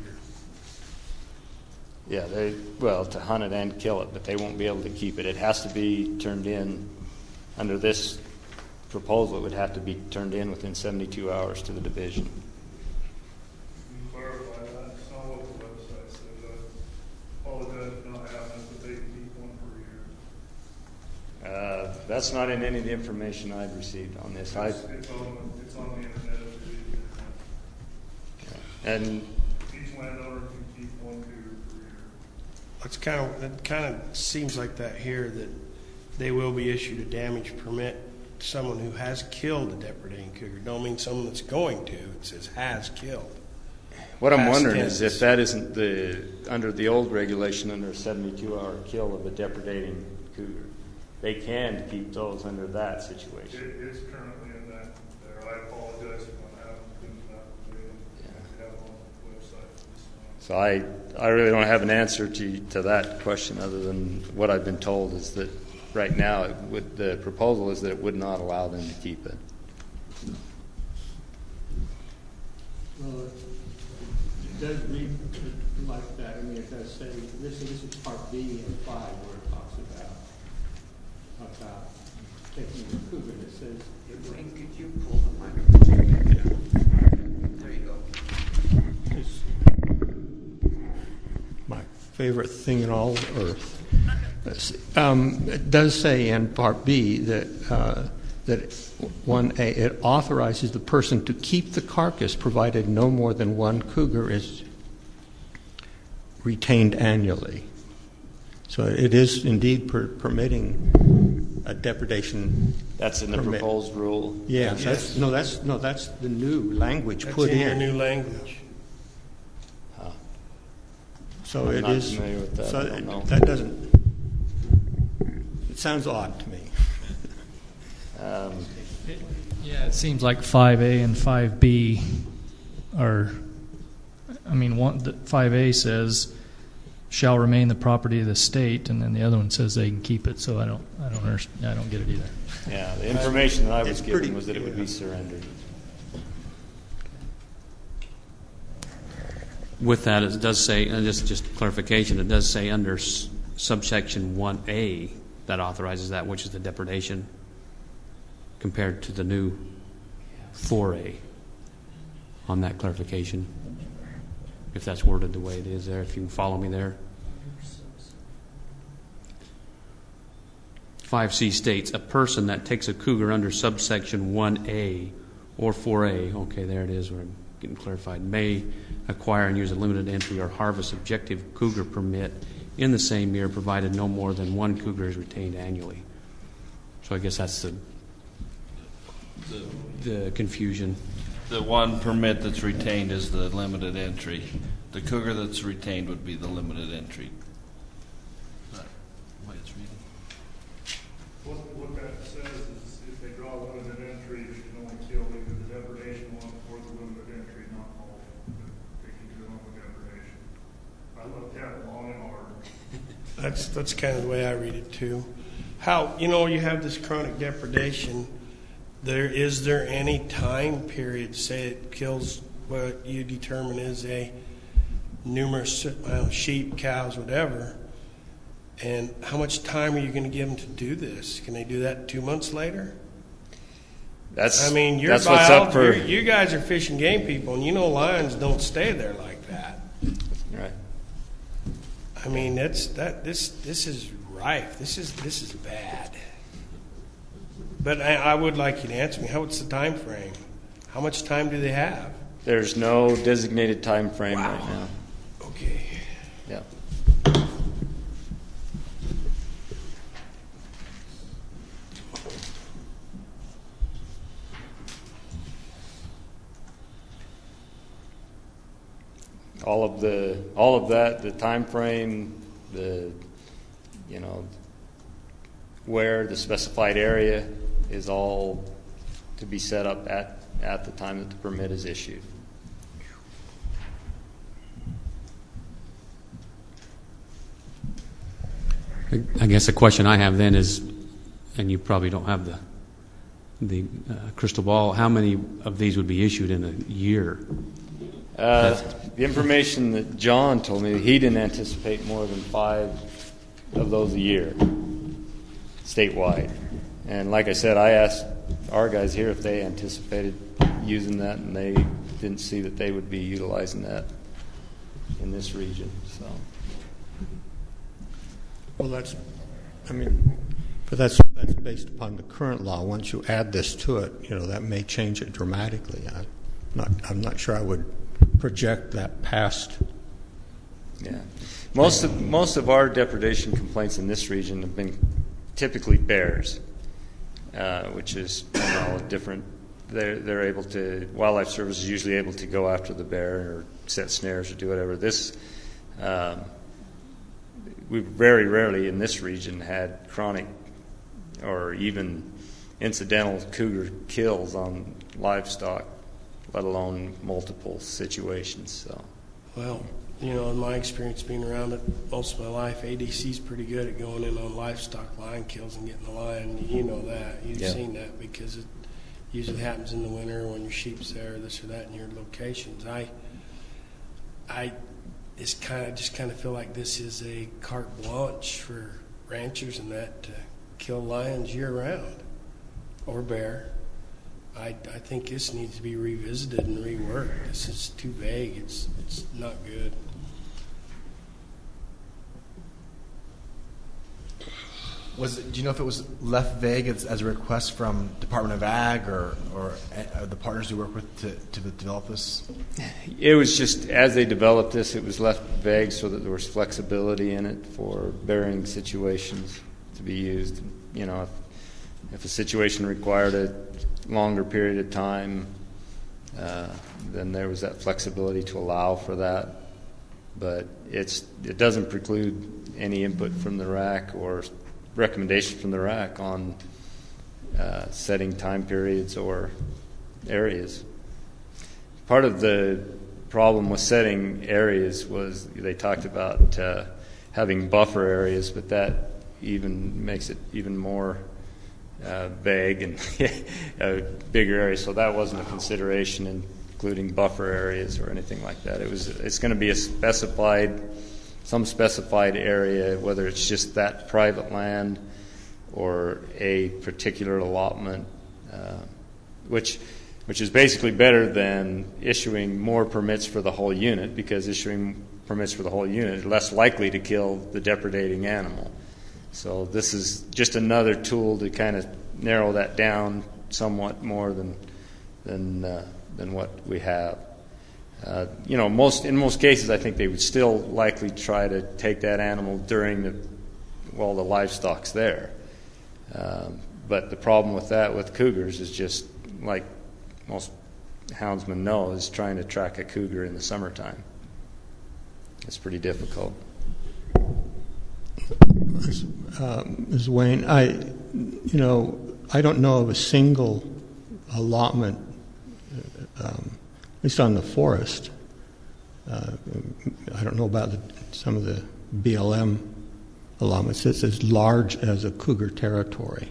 Yeah, to hunt it and kill it, but they won't be able to keep it. It has to be turned in under this proposal. It would have to be turned in within 72 hours to the division. Clarify that. It's not what the website says. I apologize for not having it, but they can keep one for a year. That's not in any of the information I've received on this. It's on the internet. And Each landowner can keep one cougar per year. It kind of seems like that here, that they will be issued a damage permit to someone who has killed a depredating cougar. Don't mean someone that's going to. It says has killed. what I'm Past wondering tense. is if that isn't under the old regulation, under a 72-hour kill of a depredating cougar. They can keep those under that situation. It's currently in that there. I apologize if I haven't been that have on the website for this one. So I really don't have an answer to that question other than what I've been told is that right now the proposal is that it would not allow them to keep it. Well, it does read like that. I mean, it does say, this is part B and 5 where it talks about taking the cougar. It says, Wayne, could you pull the microphone? There you go. my favorite thing in all earth. It does say in Part B that 1A, it authorizes the person to keep the carcass provided no more than one cougar is retained annually. So it is indeed permitting a depredation. That's in the permit. proposed rule. Yeah, that's the new language That's put in in. your new language. So I'm it not is. familiar with that. So I don't know. that doesn't. It sounds odd to me. Yeah, it seems like 5A and 5B are. I mean, 5A says shall remain the property of the state, and then the other one says they can keep it. So I don't get it either. Yeah, the information that I was It's given pretty- was that it would be surrendered. With that, it does say, and just clarification, it does say under subsection 1A that authorizes that, which is the depredation, compared to the new 4A on that clarification, if that's worded the way it is there, if you can follow me there. 5C states, a person that takes a cougar under subsection 1A or 4A, okay, there it is where I'm getting clarified, may acquire and use a limited entry or harvest objective cougar permit in the same year, provided no more than one cougar is retained annually. So I guess that's the confusion. The one permit that's retained is the limited entry. The cougar that's retained would be the limited entry. Is that the way it's reading? What that says is if they draw a limited entry, they can only kill either the depredation one or the limited entry, not all. They can do it on the depredation. I looked at it long and hard. That's kind of the way I read it too. How you have this chronic depredation. Is there any time period? Say it kills what you determine is a numerous sheep, cows, whatever. And how much time are you going to give them to do this? Can they do that 2 months later? That's What's up for. You guys are fish and game people, and lions don't stay there like that. Right. I mean, this is rife. This is bad. But I would like you to answer me. What's the time frame? How much time do they have? There's no designated time frame right now. Okay. Yeah. All of that, the time frame, where the specified area is all to be set up at the time that the permit is issued. I guess the question I have then is, and you probably don't have the crystal ball, how many of these would be issued in a year? The information that John told me, he didn't anticipate more than 5 of those a year, statewide. And like I said, I asked our guys here if they anticipated using that, and they didn't see that they would be utilizing that in this region. So, well, that's based upon the current law. Once you add this to it, that may change it dramatically. I'm not sure I would project that past. Yeah, most of our depredation complaints in this region have been typically bears, which is different. They're able to. Wildlife Service is usually able to go after the bear or set snares or do whatever. We very rarely in this region had chronic or even incidental cougar kills on livestock, let alone multiple situations. So, well, in my experience being around it most of my life, ADC's pretty good at going in on livestock lion kills and getting the lion. You know that. You've seen that because it usually happens in the winter when your sheep's there, this or that in your locations. I just kind of feel like this is a carte blanche for ranchers and that to kill lions year round or bear. I think this needs to be revisited and reworked. This is too vague. It's not good. Do you know if it was left vague as a request from Department of Ag or the partners you work with to develop this? It was just, as they developed this, it was left vague so that there was flexibility in it for varying situations to be used. If a situation required a longer period of time, then there was that flexibility to allow for that. But it doesn't preclude any input from the RAC or recommendation from the RAC on setting time periods or areas. Part of the problem with setting areas was they talked about having buffer areas, but that even makes it even more vague and a bigger area. So that wasn't a consideration, including buffer areas or anything like that. It's going to be some specified area, whether it's just that private land or a particular allotment, which is basically better than issuing more permits for the whole unit, because issuing permits for the whole unit is less likely to kill the depredating animal. So this is just another tool to kind of narrow that down somewhat more than what we have. In most cases, I think they would still likely try to take that animal while the livestock's there. But the problem with that with cougars is just like most houndsmen know, is trying to track a cougar in the summertime. It's pretty difficult. Ms. Wayne, I don't know of a single allotment, at least on the forest. I don't know about some of the BLM allotments. It's as large as a cougar territory.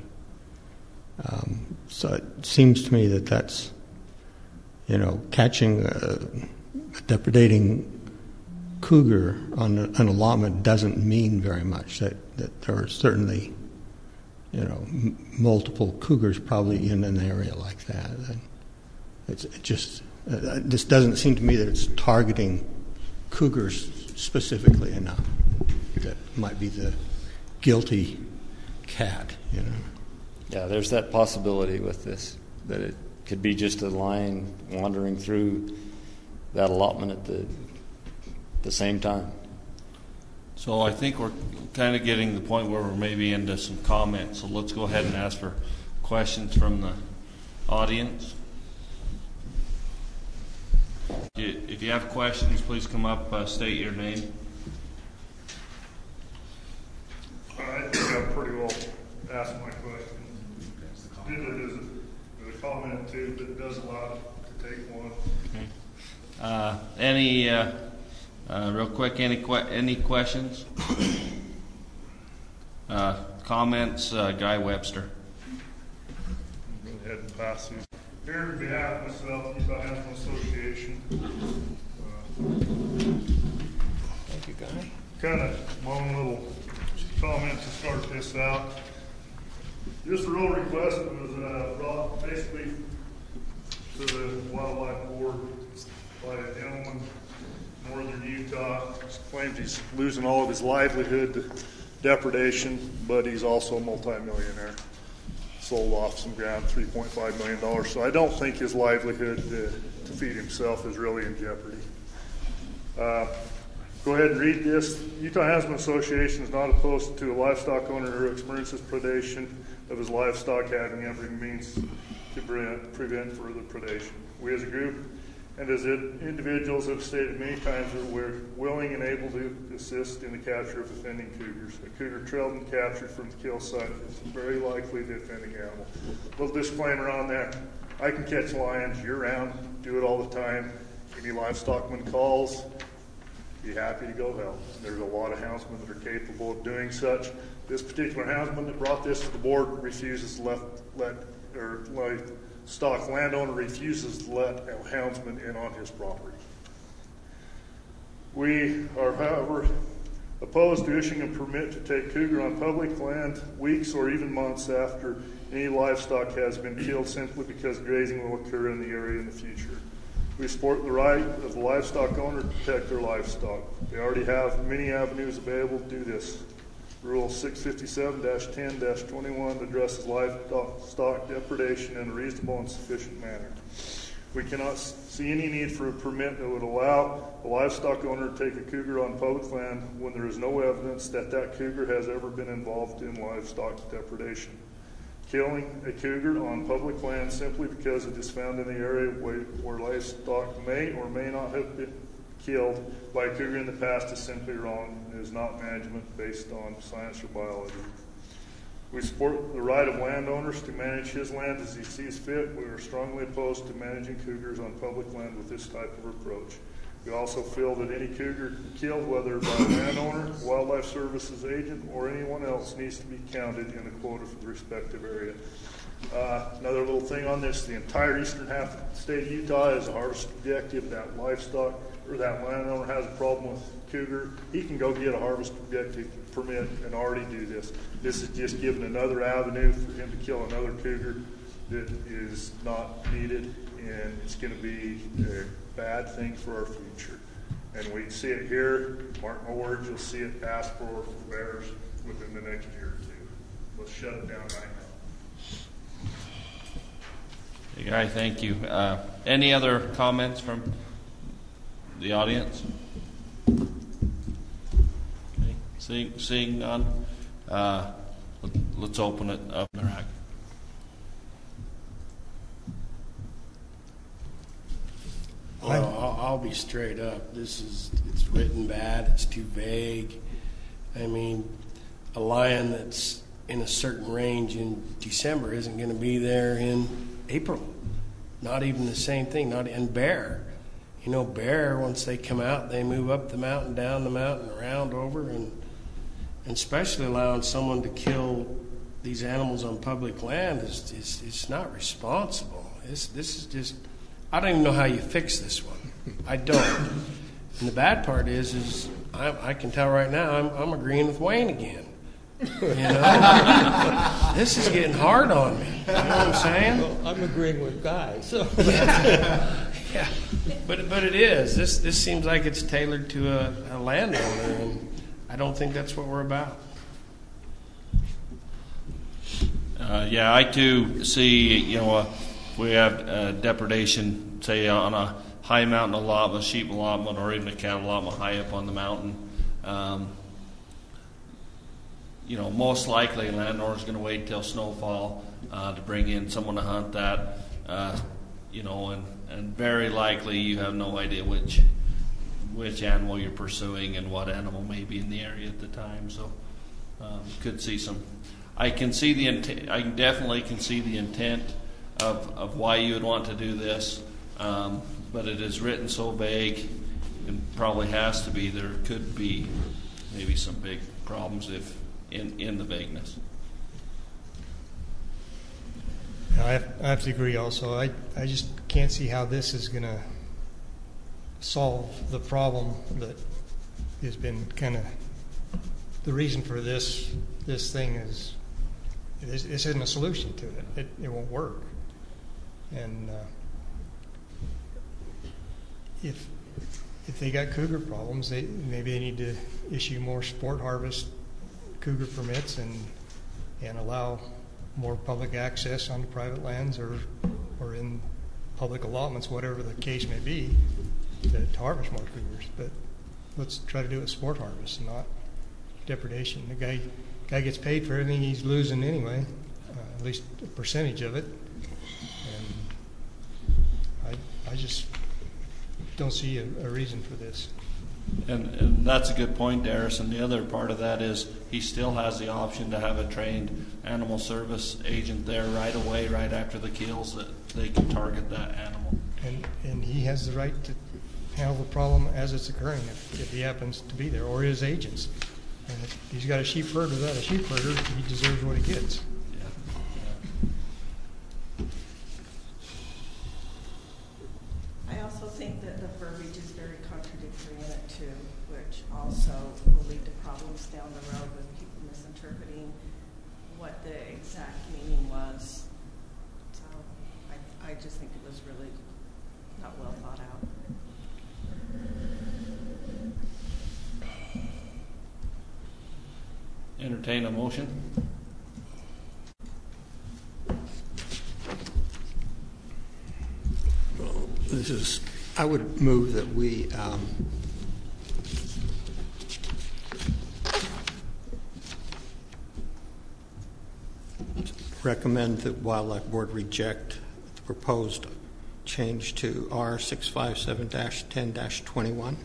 So it seems to me that that's, catching a depredating cougar on an allotment doesn't mean very much. That there are certainly, multiple cougars probably in an area like that. It just doesn't seem to me that it's targeting cougars specifically enough. That might be the guilty cat, Yeah, there's that possibility with this, that it could be just a lion wandering through that allotment at the same time. So I think we're kind of getting to the point where we're maybe into some comments. So let's go ahead and ask for questions from the audience. If you have questions, please come up, state your name. I think I've pretty well asked my question. There's a comment too that does allow to take one. Okay. Any real quick? Any questions? Comments? Guy Webster. Go ahead and pass these. Here on behalf of myself, Utah Hansman Association. Thank you, Guy. Kind of my own little comment to start this out. Just a real request was brought basically to the Wildlife Board by a gentleman in northern Utah. He claims he's losing all of his livelihood to depredation, but he's also a multimillionaire. Sold off some ground, $3.5 million. So I don't think his livelihood to feed himself is really in jeopardy. Go ahead and read this. Utah Hansman Association is not opposed to a livestock owner who experiences predation of his livestock having every means to prevent further predation. We as a group and as individuals have stated many times that we're willing and able to assist in the capture of offending cougars. A cougar trailed and captured from the kill site is very likely the offending animal. Little disclaimer on there. I can catch lions year-round, do it all the time. Any livestockman calls, be happy to go help. There's a lot of houndsmen that are capable of doing such. This particular houndsman that brought this to the board refuses to livestock landowner refuses to let a houndsman in on his property. We are, however, opposed to issuing a permit to take cougar on public land weeks or even months after any livestock has been killed simply because grazing will occur in the area in the future. We support the right of the livestock owner to protect their livestock. They already have many avenues available to do this. Rule 657-10-21 addresses livestock depredation in a reasonable and sufficient manner. We cannot see any need for a permit that would allow a livestock owner to take a cougar on public land when there is no evidence that that cougar has ever been involved in livestock depredation. Killing a cougar on public land simply because it is found in the area where livestock may or may not have been killed by a cougar in the past is simply wrong and is not management based on science or biology. We support the right of landowners to manage his land as he sees fit. We are strongly opposed to managing cougars on public land with this type of approach. We also feel that any cougar killed, whether by a landowner, wildlife services agent, or anyone else, needs to be counted in the quota for the respective area. Another little thing on this, the entire eastern half of the state of Utah is a harvest objective. That livestock or that landowner has a problem with cougar, he can go get a harvest objective permit and already do this. This is just giving another avenue for him to kill another cougar that is not needed, and it's going to be a bad thing for our future. And we see it here, mark my words, you'll see it pass for bears within the next year or two. Let's shut it down right now. Hey, Guy, thank you. Any other comments from the audience? Okay. Seeing none, let's open it up. Well, I'll be straight up. It's written bad. It's too vague. I mean, a lion that's in a certain range in December isn't going to be there in April. Not even the same thing. And bear. You know, bear, once they come out, they move up the mountain, down the mountain, around, over, and especially allowing someone to kill these animals on public land is not responsible. This is just, I don't even know how you fix this one. I don't. And the bad part is I can tell right now I'm agreeing with Wayne again. You know, this is getting hard on me. You know what I'm saying? Well, I'm agreeing with Guy. So yeah, but it is. This seems like it's tailored to a landowner, and I don't think that's what we're about. Yeah, I too see. You know, we have depredation, say on a high mountain allotment, sheep allotment, or even a cattle allotment high up on the mountain, most likely a landowner's going to wait till snowfall to bring in someone to hunt that, and very likely you have no idea which animal you're pursuing and what animal may be in the area at the time. So could see some. I can see the intent. I definitely can see the intent of why you would want to do this, but it is written so vague, and probably has to be. There could be maybe some big problems if in the vagueness. I have to agree also. I just can't see how this is going to solve the problem that has been kind of the reason for this thing is this isn't a solution to it. It won't work. And if they got cougar problems, maybe they need to issue more sport harvest cougar permits and allow more public access onto private lands or in public allotments, whatever the case may be, to harvest more cougars. But let's try to do it sport harvest, not depredation. The guy gets paid for everything he's losing anyway, at least a percentage of it. And I just don't see a reason for this. And that's a good point, Darius. And the other part of that is he still has the option to have a trained animal service agent there right away, right after the kills, that they can target that animal. And he has the right to handle the problem as it's occurring if he happens to be there, or his agents. And if he's got a sheep herd without a sheep herder, he deserves what he gets. I also think that the verbiage is very contradictory in it too, which also will lead to problems down the road with people misinterpreting what the exact meaning was. So I just think it was really not well thought out. Entertain a motion. I would move that we recommend that Wildlife Board reject the proposed change to R657-10-21.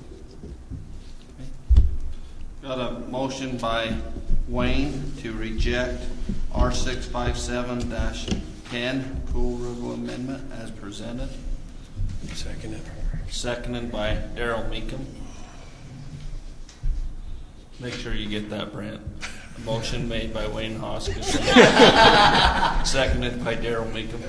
Got a motion by Wayne to reject R657-10 Pool Rule Amendment as presented. Seconded. Seconded by Darrell Meekum. Make sure you get that, Brent. A motion made by Wayne Hoskins. Seconded by Darrell Meekum.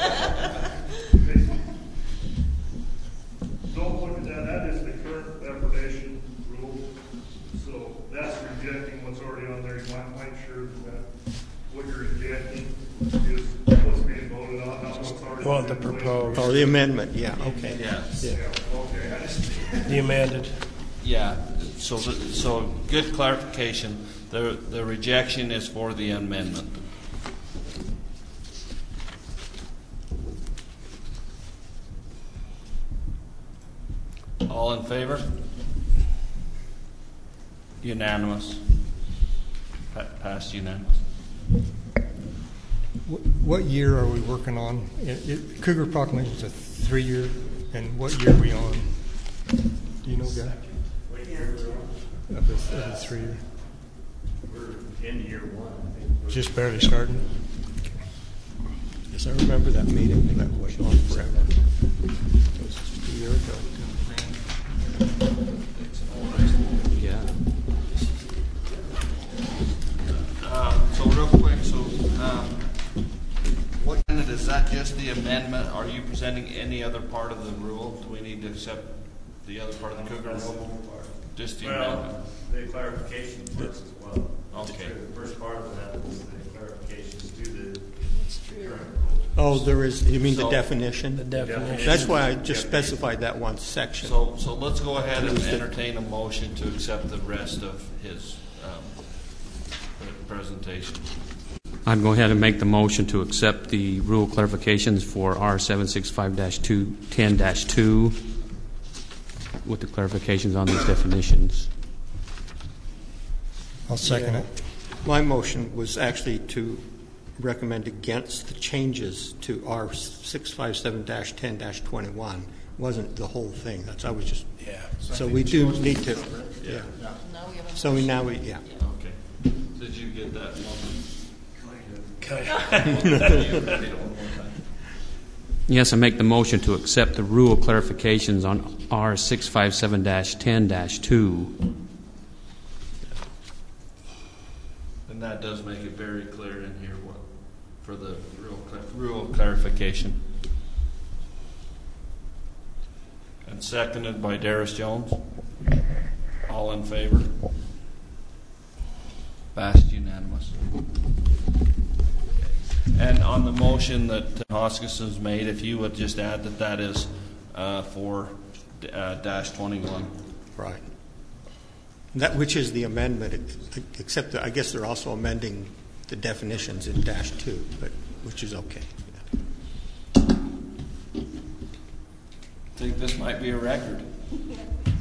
Don't look at that. That is the current depredation rule. So that's rejecting what's already on there. You might make sure that what you're rejecting is what's being voted on, not what's already Well, the proposed. Oh, the amendment. Yeah. Okay. Yes. Yeah. Okay. I just The amended. Yeah. So good clarification. The rejection is for the amendment. All in favor? Unanimous. Passed unanimous. What year are we working on? Cougar Proclamation is a 3-year, and what year are we on? Do you know, Guy? What year are we on? Of the 3-year. We're in year 1, I think. Just barely starting. Yes, I remember that meeting. That went on forever. It was just a year ago. Yeah. So real quick, what is that just the amendment? Are you presenting any other part of the rule? Do we need to accept the other part of the Cougar rule? Just the amendment. The clarification parts as well. Okay. The first part of that is the clarifications to the current rule. Oh, there is. You mean the definition? The definition. That's why I just specified that one section. So let's go ahead and entertain a motion to accept the rest of his presentation. I'd go ahead and make the motion to accept the rule clarifications for R765-10-2 with the clarifications on these definitions. I'll second it. My motion was actually to recommend against the changes to R 657-10-21. Wasn't the whole thing. That's I was just So we do need to. Yeah. So now we Okay. Did you get that one? Yes, I make the motion to accept the rule clarifications on R 657-10-2. And that does make it very clear in here what for the rule clarification. And seconded by Darius Jones. All in favor? Passed unanimous. And on the motion that Hoskinson made, if you would just add that is for dash 21. Right. That which is the amendment, except that I guess they're also amending the definitions in dash 2, but which is okay. I think this might be a record.